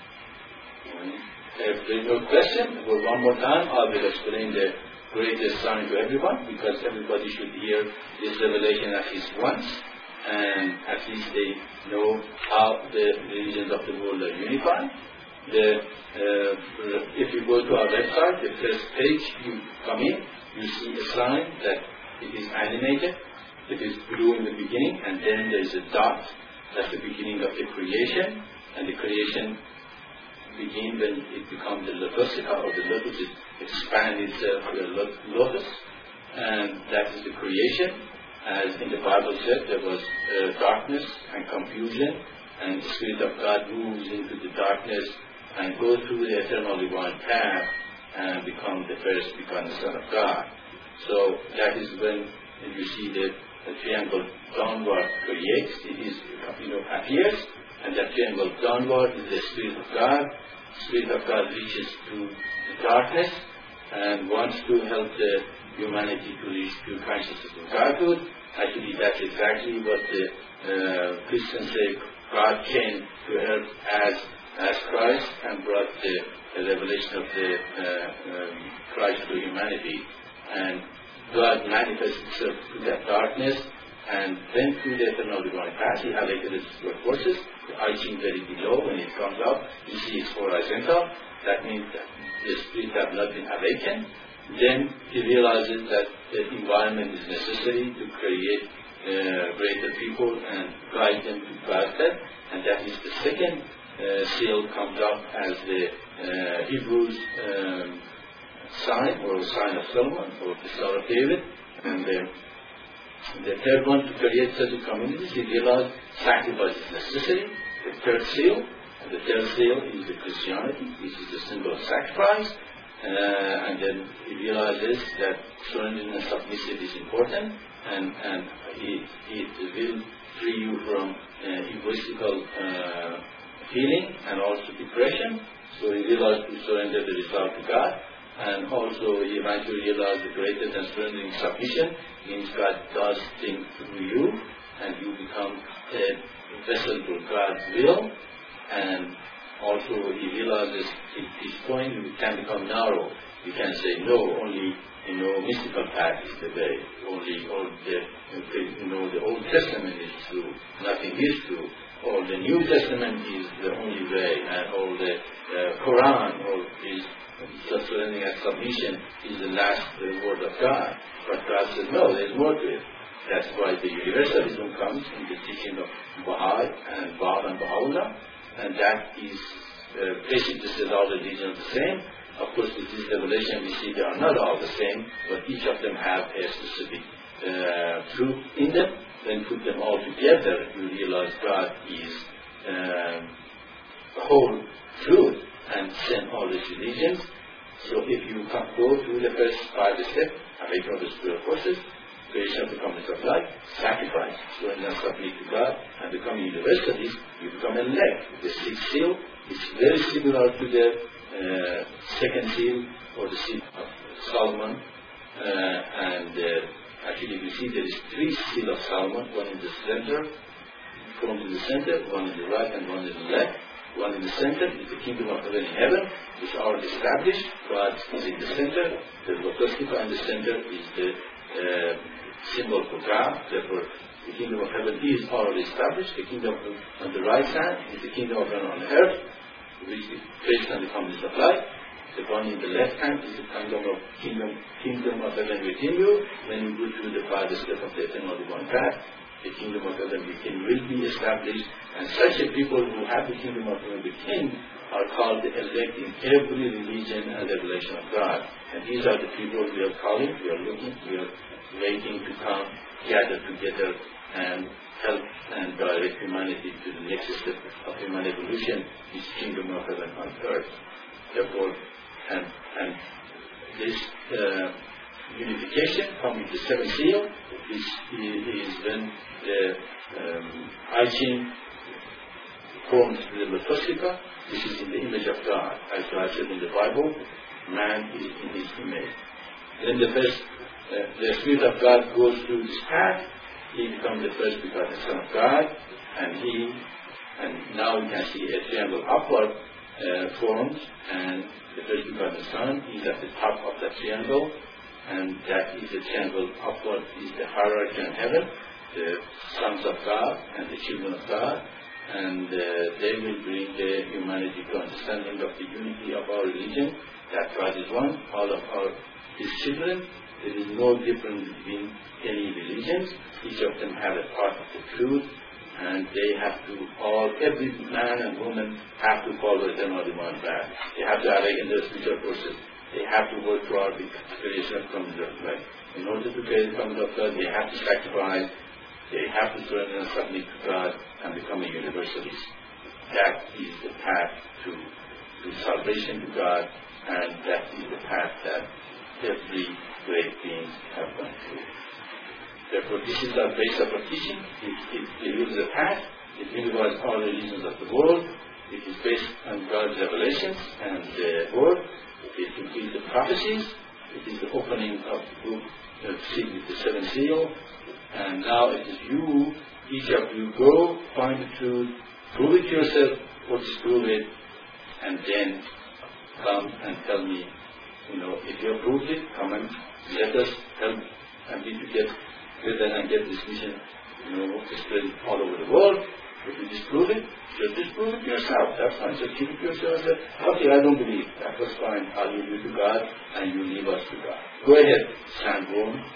if there's no question, for one more time, I will explain the greatest sign to everyone, because everybody should hear this revelation at least once, and at least they know how the religions of the world are unified. The, uh, if you go to our website, the first page you come in, you see a sign that it is animated. It is blue in the beginning, and then there is a dot. That's the beginning of the creation, and the creation begins when it becomes the lotosica, or the lotus it expands itself to a lotus, and that is the creation. As in the Bible said, there was uh, darkness and confusion, and the Spirit of God moves into the darkness and goes through the eternal divine path and becomes the first, become the Son of God. So that is when you see the, the triangle downward creates, it is, you know, appears, and that triangle downward is the Spirit of God. Spirit of God reaches to the darkness and wants to help the humanity to reach to consciousness of Godhood. Actually, that's exactly what the uh, Christians say. God came to earth as as Christ and brought the, the revelation of the uh, um, Christ to humanity. And God manifests himself through that darkness, and then through the eternal divine path, he awakened his forces. The I Ching very below, when it comes up, you see it's horizontal. That means that the spirit have not been awakened. Then he realizes that the environment is necessary to create uh, greater people and guide them to Godhead. And that is the second uh, seal comes up as the uh, Hebrews um, sign, or sign of Solomon, or the Star of David. And uh, the third one, to create such a community, he realized sacrifice is necessary. The third seal, and the third seal is the Christianity, which is the symbol of sacrifice. Uh, and then he realizes that surrendering and submissive is important, and, and it, it will free you from uh, egoistical uh, feeling and also depression. So he realized to surrender the result to God, and also he eventually realized the greater than surrendering submission means God does things through you, and you become a vessel for God's will. And also he realizes at this point you can become narrow. You can say no, only you know mystical path is the way. Only all the you know the Old Testament is true, nothing is true. Or the New Testament is the only way, and all the uh, Quran or is just surrendering and submission is the last the word of God. But God says no, there's more to it. That's why the universalism comes in the teaching of Baha'i and Baal and Baha'u'llah, and that is uh, basically says all the religions the same. Of course, with this revelation we see they are not all the same, but each of them have a specific uh, truth in them. Then put them all together, you realize God is um, the whole truth and send all these religions. So if you can go through the first five steps, away from the spiritual forces, creation of the community of life, sacrifice, surrender and submit to God, and become universalist, you become elect. The sixth seal is very similar to the uh, second seal or the seal of Solomon, uh, and uh, actually you see there is three seals of Solomon, one in the center, from in the center, one in the right and one in the left. One in the center is the kingdom of heaven in heaven, which is already established. God is in the center. The Lotostica in the center is the uh, symbol for God. Therefore, the kingdom of heaven is already established. The kingdom on the right hand is the kingdom of heaven on earth, which is based on the commandments of life. The one in the left hand is the kingdom of kingdom, kingdom of heaven within you. When you go through the five steps of the eternal divine path, the kingdom of heaven within will be established, and such a people who have the kingdom of heaven within are called the elect in every religion and revelation of God. And these are the people we are calling, we are looking, we are waiting to come, gather together and help and direct humanity to the next step of human evolution, this kingdom of heaven on earth. Therefore, and, and this uh, unification from the seventh seal is, is when the um, hygiene forms the Lotostica, which is in the image of God. As God said in the Bible, man is in his image. Then the first, uh, the Spirit of God goes through this path, he becomes the first begotten Son of God, and he, and now you can see a triangle upward uh, forms, and the first begotten Son is at the top of that triangle, and that is the triangle upward is the hierarchy in heaven, the sons of God and the children of God, and uh, they will bring the humanity to understanding of the unity of our religion, that God is one, all of our His children. There is no difference between any religions. Each of them have a part of the truth, and they have to all, every man and woman have to follow the eternal divine path. They have to awaken their spiritual process. They have to work toward the creation of common of life. In order to create the common of God, they have to sacrifice, they have to surrender and submit to God and become a universalist. That is the path to, to salvation to God, and that is the path that every great being have gone through. Therefore, this is our base of our teaching. It, it, it is the path. It unifies all religions of the world. It is based on God's revelations and the word. It includes the prophecies. It is the opening of the book of the seventh seal. And now it is you, each of you, go find the truth, prove it yourself or disprove it, and then come and tell me, you know, if you have proved it, come and let us help and be together and get this mission, you know, spread all over the world. If you disprove it, just disprove it yourself. That's fine. Just keep it to yourself and say, okay, I don't believe. That was fine. I'll leave you to God and you leave us to God. Go ahead, Sandborn.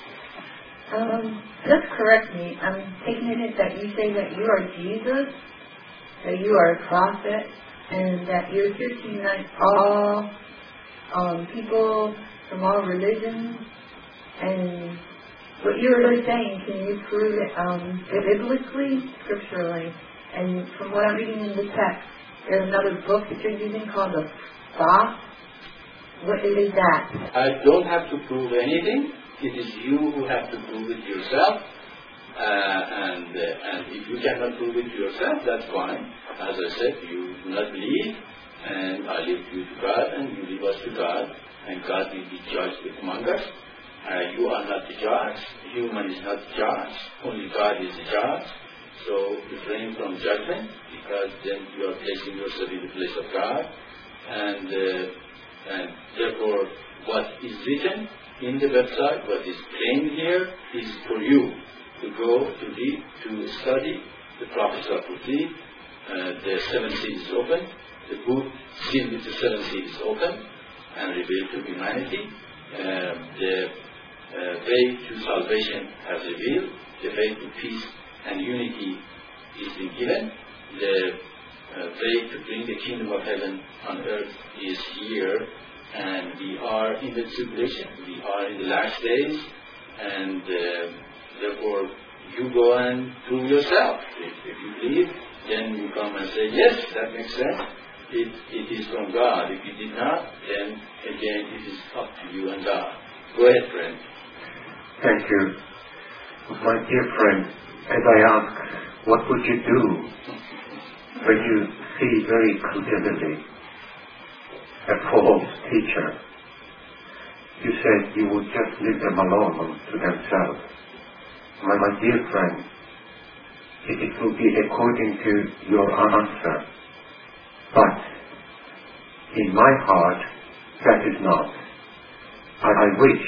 Um, just correct me. I'm taking it that you say that you are Jesus, that you are a prophet, and that you're here to unite all um, people from all religions, and what you're really saying, can you prove it um, biblically, scripturally? And from what I'm reading in the text, there's another book that you're using called the Thought. What is that? I don't have to prove anything. It is you who have to prove it yourself. Uh, and uh, and if you cannot prove it yourself, that's fine. As I said, you do not believe, and I leave you to God, and you leave us to God, and God will be judged among us. Uh, you are not the judge. Human is not the judge. Only God is the judge. So refrain from judgment, because then you are placing yourself in the place of God. And, uh, and therefore, what is written in the website, what is claimed here, is for you to go to read, to study. The prophets are fulfilled. Uh, the seven seals is open. The book sealed with the seven seals is open and revealed to humanity. Uh, the uh, way to salvation has revealed. The way to peace and unity is been given. The uh, way to bring the kingdom of heaven on earth is here, and we are in the tribulation. We are in the last days, and uh, therefore you go and prove yourself. If, if you believe, then you come and say, yes, that makes sense. It, it is from God. If you did not, then again it is up to you and God. Go ahead, friend. Thank you. My dear friend, as I ask, what would you do when you see very clearly a false teacher? You said you would just leave them alone to themselves. My, my dear friend, it, it will be according to your answer. But in my heart, that is not. I, I wish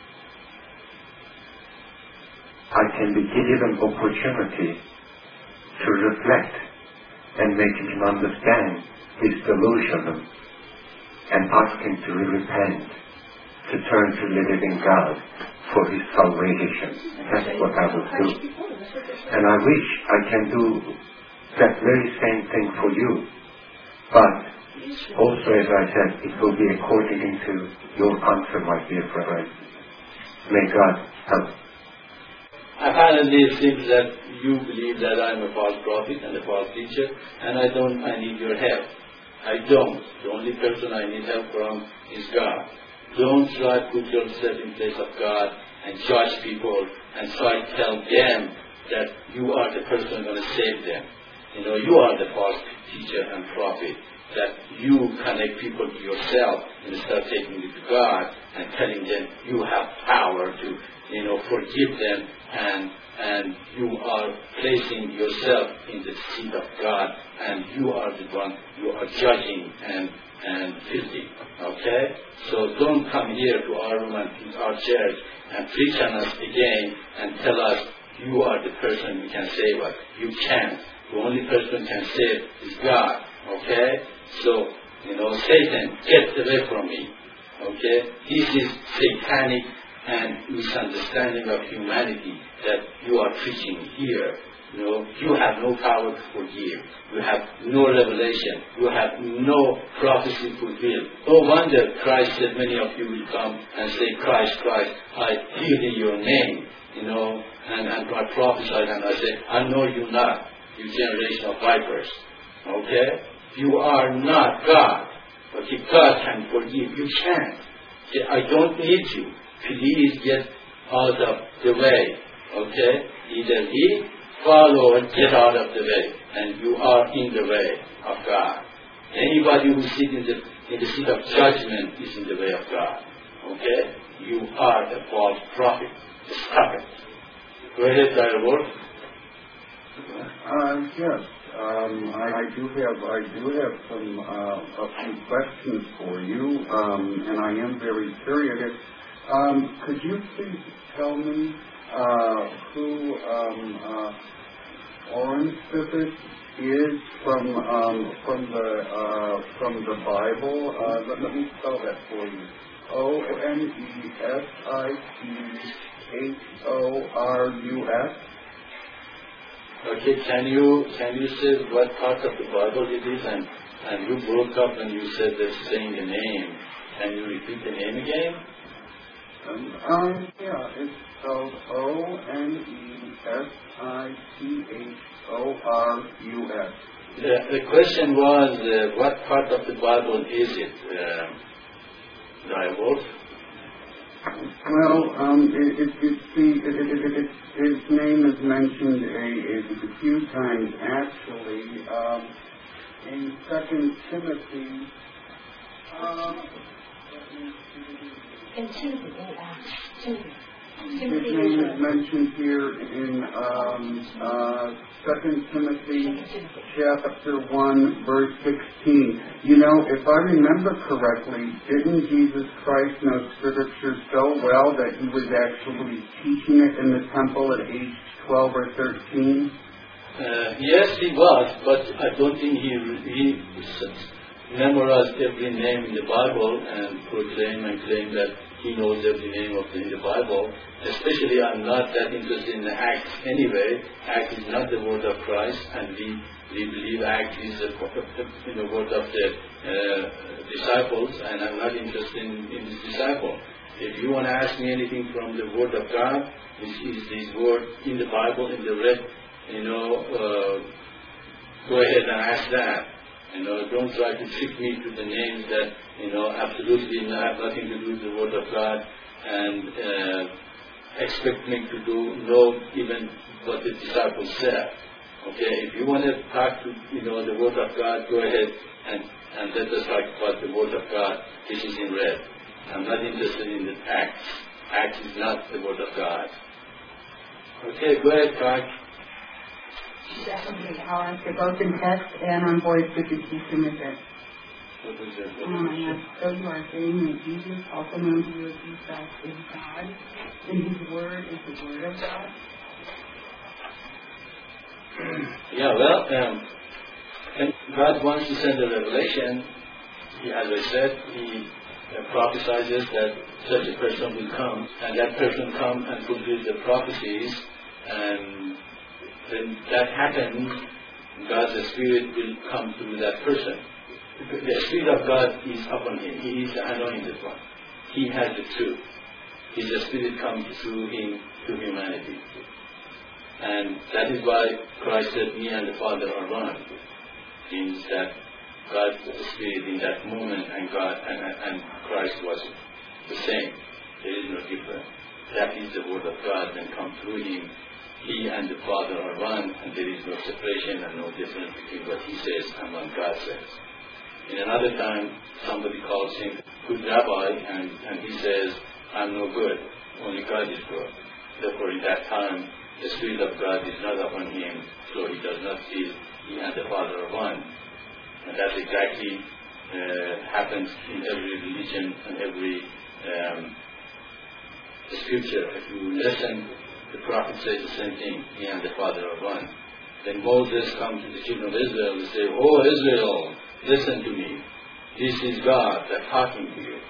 I can be given opportunity to reflect and make him understand his delusion and ask him to repent, to turn to the living God for his salvation. That's what I will do. And I wish I can do that very same thing for you. But also, as I said, it will be according to your answer, my dear friend. May God help. Apparently it seems that you believe that I am a false prophet and a false teacher, and I don't, I need your help. I don't. The only person I need help from is God. Don't try to put yourself in place of God and judge people and try to tell them that you are the person going to save them. You know, you are the false teacher and prophet, that you connect people to yourself and start taking it to God and telling them you have power to, you know, forgive them, and and you are placing yourself in the seat of God, and you are the one you are judging and and filthy. Okay? So don't come here to our room and to our church and preach on us again and tell us you are the person who can save us. You can't. The only person who can save is God. Okay? So, you know, Satan, get away from me. Okay? This is satanic and misunderstanding of humanity that you are preaching here. You know, you have no power to forgive. You have no revelation. You have no prophecy fulfilled. No wonder Christ said many of you will come and say, Christ, Christ, I healed in your name. You know, and, and I prophesied and I said, I know you not, you generation of vipers. Okay? You are not God. But if God can forgive, you can't. I don't need you. Please get out of the way. Okay? Either he follow and get out of the way, and you are in the way of God. Anybody who sits in the, in the seat of judgment is in the way of God. Okay? You are a false prophet. Stop it. Go ahead, Doctor Wolf. Uh, yes, um, I, I do have I do have some uh, a few questions for you, um, and I am very curious. Um, could you please tell me uh, who um, uh, Oren Spivak is from um, from the uh, from the Bible? Uh, let, let me spell that for you. O N E S I P H O R U S. Okay, can you can you say what part of the Bible it is, and and you broke up and you said that saying the name. Can you repeat the name again? Um, um, yeah, it's spelled O N E S I T H O R U S. The, the question was, uh, what part of the Bible is it? Uh, Thy Wolf? Well, um, it, it, it, see, it, it, it, it, his name is mentioned a, a, a few times, actually. Um, in Second Timothy, uh, In Timothy, in Acts, Timothy. his name is mentioned here in um, uh, Second Timothy chapter one, verse sixteen. You know, if I remember correctly, didn't Jesus Christ know Scripture so well that he was actually teaching it in the temple at age twelve or thirteen? Uh, yes, he was, but I don't think he he memorized every name in the Bible and proclaim and claim that he knows every name of the, in the Bible. Especially, I'm not that interested in the Acts anyway. Acts is not the word of Christ, and we we believe Acts is the you know, word of the uh, disciples, and I'm not interested in, in the disciple. If you want to ask me anything from the word of God, which is this word in the Bible, in the red, you know, uh, go ahead and ask that. You know, don't try to trick me to the names that, you know, absolutely have nothing to do with the Word of God, and uh, expect me to do know even what the disciples said. Okay, if you want to talk to, you know, the Word of God, go ahead and, and let us talk about the Word of God. This is in red. I'm not interested in the Acts. Acts is not the Word of God. Okay, go ahead, Clark. Definitely, I'll answer both in text and on voice with the teacher method. What was your Um, yes, so you are saying that Jesus, also known to you as Jesus, is God, and his word is the word of God? Yeah, well, um, when God wants to send a revelation, he, as I said, he uh, prophesies that such a person will come, and that person come and fulfill the prophecies, and when that happens, God's Spirit will come through that person. The Spirit of God is upon him. He is the anointed one. He has the truth. His Spirit comes through him to humanity. And that is why Christ said, me and the Father are one. Means that God's Spirit in that moment and God and, and Christ was the same. There is no difference. That is the Word of God and come through him. He and the Father are one, and there is no separation and no difference between what he says and what God says. In another time, somebody calls him good rabbi, and, and he says, I'm no good, only God is good. Therefore, in that time, the Spirit of God is not upon him, so he does not feel he and the Father are one. And that exactly uh, happens in every religion and every um, scripture. If you listen, the prophet says the same thing, he and the Father are one. Then Moses comes to the children of Israel and says, Oh Israel, listen to me. This is God that's talking to you.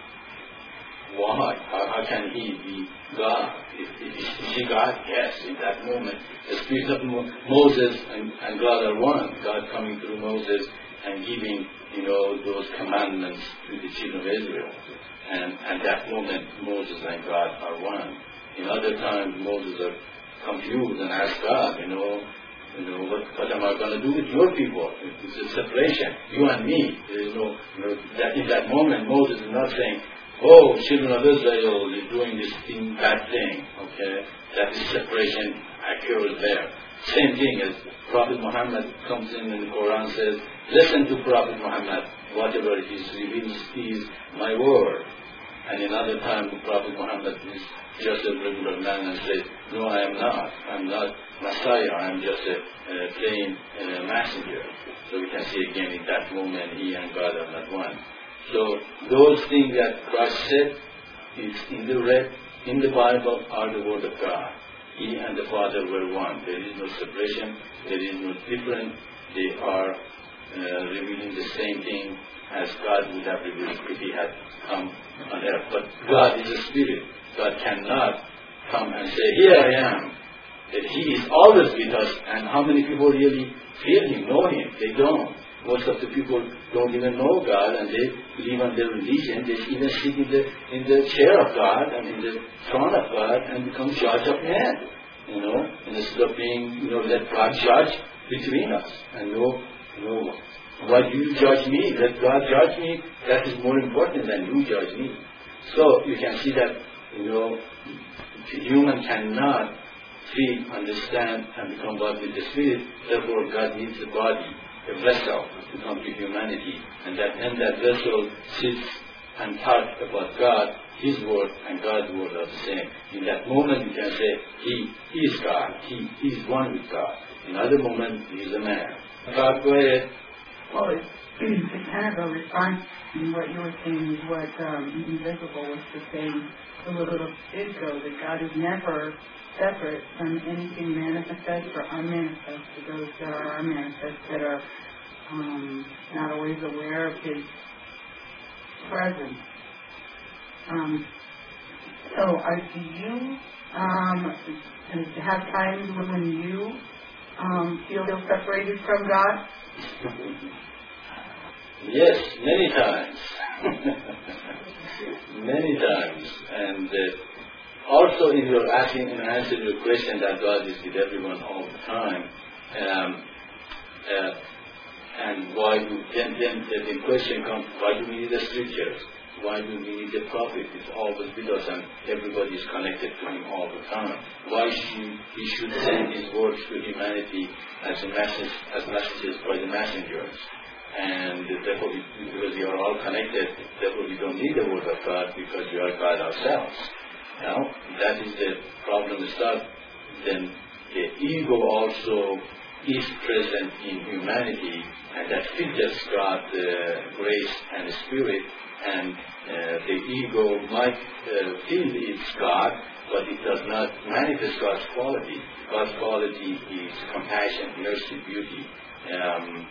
Why? How, how can he be God? Is, is, is he God? Yes, in that moment. The Spirit of Mo- Moses and, and God are one. God coming through Moses and giving, you know, those commandments to the children of Israel. And at that moment, Moses and God are one. In other times, Moses are confused and ask God, you know, you know, what, what am I going to do with your people? It's a separation, you and me. There is no, you know, that in that moment, Moses is not saying, oh, children of Israel, you're doing this thing, bad thing, okay? That is separation occurs there. Same thing as Prophet Muhammad comes in and the Quran says, listen to Prophet Muhammad, whatever he reveals is my word. And another time, Prophet Muhammad is just a regular man and says, no, I am not. I'm not Messiah. I'm just a, a plain uh, messenger. So we can see again in that moment, he and God are not one. So those things that Christ said is in the red, in the Bible, are the Word of God. He and the Father were one. There is no separation. There is no difference. They are uh, revealing the same thing as God would have revealed if he had come on earth. But God is a spirit. God cannot come and say, here I am. That he is always with us. And how many people really feel him, know him? They don't. most of the people don't even know God, and they believe on their religion. They even sit in the in the chair of God and in the throne of God and become judge of men. You know, instead of being, you know, let God judge between us. And no, no, why do you judge me? Let God judge me. That is more important than you judge me. So you can see that, you know, human cannot feel, understand, and become one with the Spirit. Therefore, God needs a body, a vessel to come to humanity, and that when that vessel sits and talks about God, His word and God's word are the same. In that moment, you can say He is God. He, he is one with God. In other moment, He is a man. God, go ahead. Well, it's, it's kind of a response to what you were saying is what um, Invisible was just saying a little bit ago, that God is never separate from anything manifest or unmanifest, to those that are unmanifest, that are um, not always aware of His presence. Um, so, are, do you um, have times when you um, feel separated from God? Yes, many times. Many times. And uh, also in your asking and answering your question that God is with everyone all the time. Um, uh, and why do, then, then the question comes, why do we need the scriptures? Why do we need the prophet? It's always with us and everybody is connected to Him all the time. Why should He should send His words to humanity as a message, as messages by the messengers? And therefore, we, because we are all connected, therefore we don't need the word of God because we are God ourselves. Now, that is the problem start. Then the ego also is present in humanity, and that filters God's uh, grace and Spirit. And uh, the ego might uh, feel it's God, but it does not manifest God's quality. God's quality is compassion, mercy, beauty, um,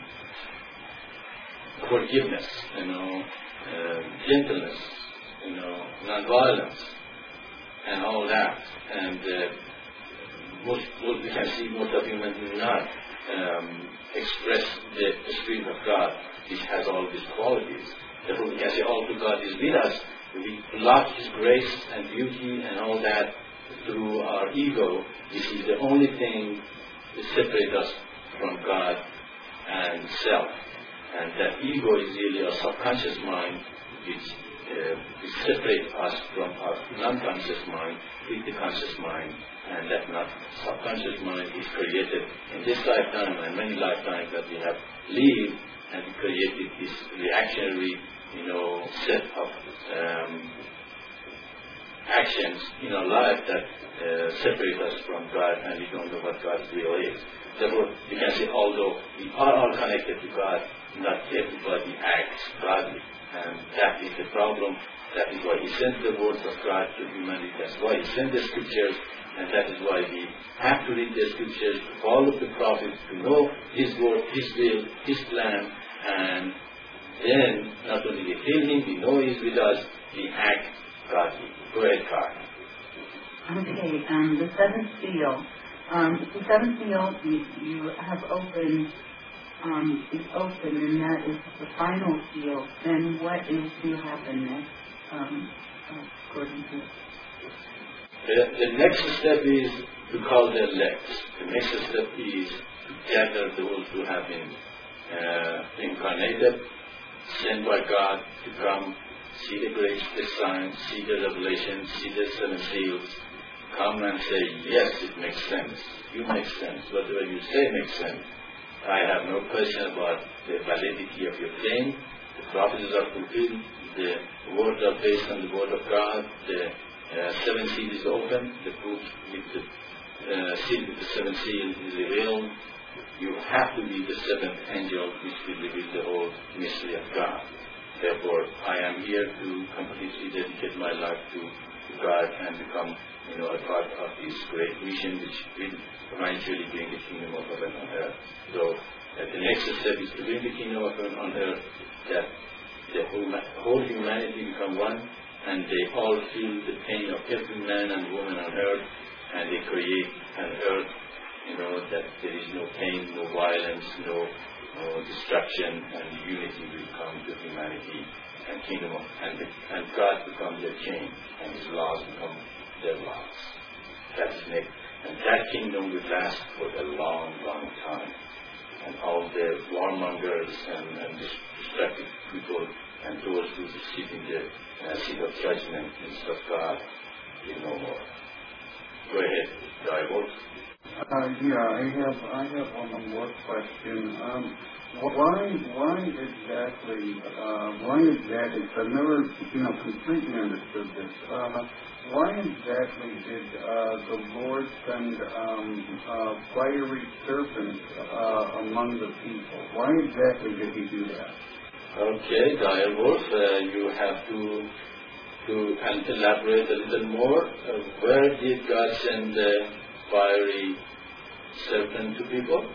forgiveness, you know, uh, gentleness, you know, non-violence, and all that. And uh, most, most we can see most of humans do not um, express the, the Spirit of God, which has all these qualities. Therefore, we can say, all to God is with us. We block His grace and beauty and all that through our ego, which is the only thing that separates us from God and self. And that ego is really our subconscious mind, which, uh, which separates us from our non-conscious mind with the conscious mind. And that not subconscious mind is created in this lifetime and many lifetimes that we have lived, and we created this reactionary, you know, set of um, actions in our life that uh, separate us from God, and we don't know what God's will is. Therefore, you can say, although we are all connected to God, not everybody acts godly, and that is the problem. That is why He sent the words of God to humanity. That's why He sent the scriptures, and that is why we have to read the scriptures, to follow the prophets, to know His word, His will, His plan, and then not only we feel Him, we know He is with us, we act godly. Go ahead, Carl. Okay, um, the seventh seal. Um, the seventh seal you, you have opened, um, is open, and that is the final seal. Then what is to happen next, um, according to the, the next step is to call the elect. The next step is to gather those who have been uh, incarnated, sent by God to come, see the grace, the signs, see the revelation, see the seven seals, come and say, yes, it makes sense. You make sense. Whatever you say makes sense. I have no question about the validity of your claim. The prophecies are fulfilled. The words are based on the word of God. The uh, seven seal is open. The book with the uh, seal with the seven seal is revealed. You have to be the seventh angel which will reveal the whole mystery of God. Therefore, I am here to completely dedicate my life to God and become, you know, a part of this great mission which will eventually bring the kingdom of heaven on earth. So, uh, the next step is to bring the kingdom of heaven on earth, that the whole, whole humanity become one, and they all feel the pain of every man and woman on earth, and they create an earth, you know, that there is no pain, no violence, no know, destruction and unity will come to humanity and kingdom of, and, and God becomes their king and his laws become their laws. That's next. And that kingdom will last for a long, long time. And all the warmongers and, and destructive people and those who sit in the uh, seat of judgment instead of God will no more. Go ahead, Diebold. Uh, yeah, I have I have one more question. Um, why why exactly uh, why exactly? I've never you know completely understood this. Uh, why exactly did uh, the Lord send um, uh, fiery serpents uh, among the people? Why exactly did He do that? Okay, Diebold, uh, you have to to and elaborate a little more. Uh, where did God send the fiery serpent to people?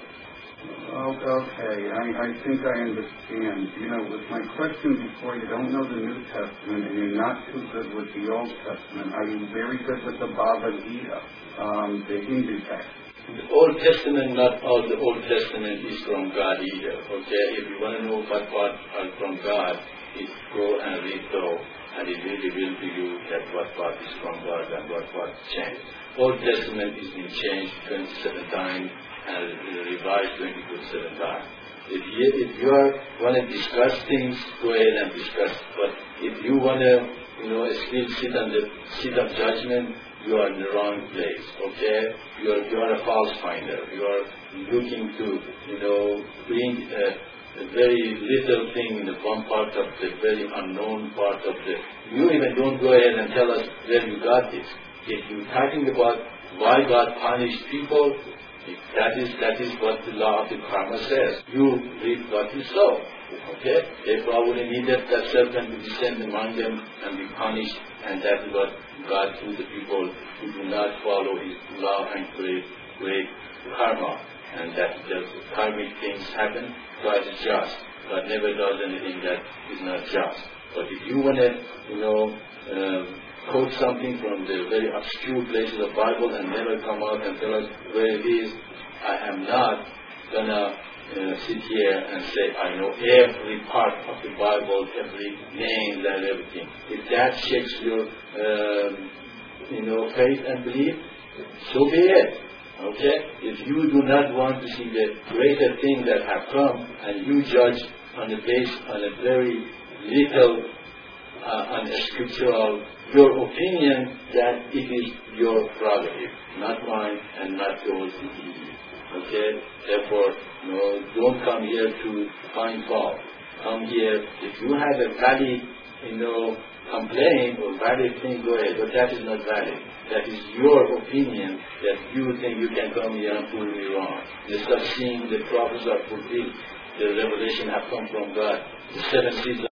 Oh, okay, I, I think I understand. You know, with my question before, you don't know the New Testament and you're not too good with the Old Testament. Are you very good with the Bhagavad Gita, um, the Hindu text? The Old Testament, not all the Old Testament is from God either, okay? If you want to know what part are from God, it go and read through, and it will reveal to you that what part is from God and what part changed. Old Testament has been changed twenty-seven times and revised twenty-seven times. If you, if you are want to discuss things, go ahead and discuss. But if you want to, you know, still sit on the seat of judgment, you are in the wrong place. Okay, you are you are a false finder. You are looking to, you know, bring a, a very little thing in the one part of the very unknown part of the. You even don't go ahead and tell us where you got this. If you're talking about why God punished people, that is that is what the law of the karma says. You reap what you sow. Okay? They probably needed that serpent to descend among them and be punished, and that is what God through the people who do not follow His law and create great karma. And that just karmic things happen. God is just. God never does anything that is not just. But if you want to, you know, um, quote something from the very obscure places of the Bible and never come out and tell us where it is, I am not going to uh, sit here and say I know every part of the Bible, every name and everything. If that shakes your um, you know, faith and belief, so be it. Okay? If you do not want to see the greater things that have come and you judge on the base on a very little uh, on a scriptural your opinion, that it is your prerogative, not mine and not yours. Okay? Therefore, no, don't come here to find fault. Come here, if you have a valid, you know, complaint or valid thing, go ahead, but that is not valid. That is your opinion that you think you can come here and prove me wrong. Instead of seeing the prophets are fulfilled, the revelation have come from God. The seven seals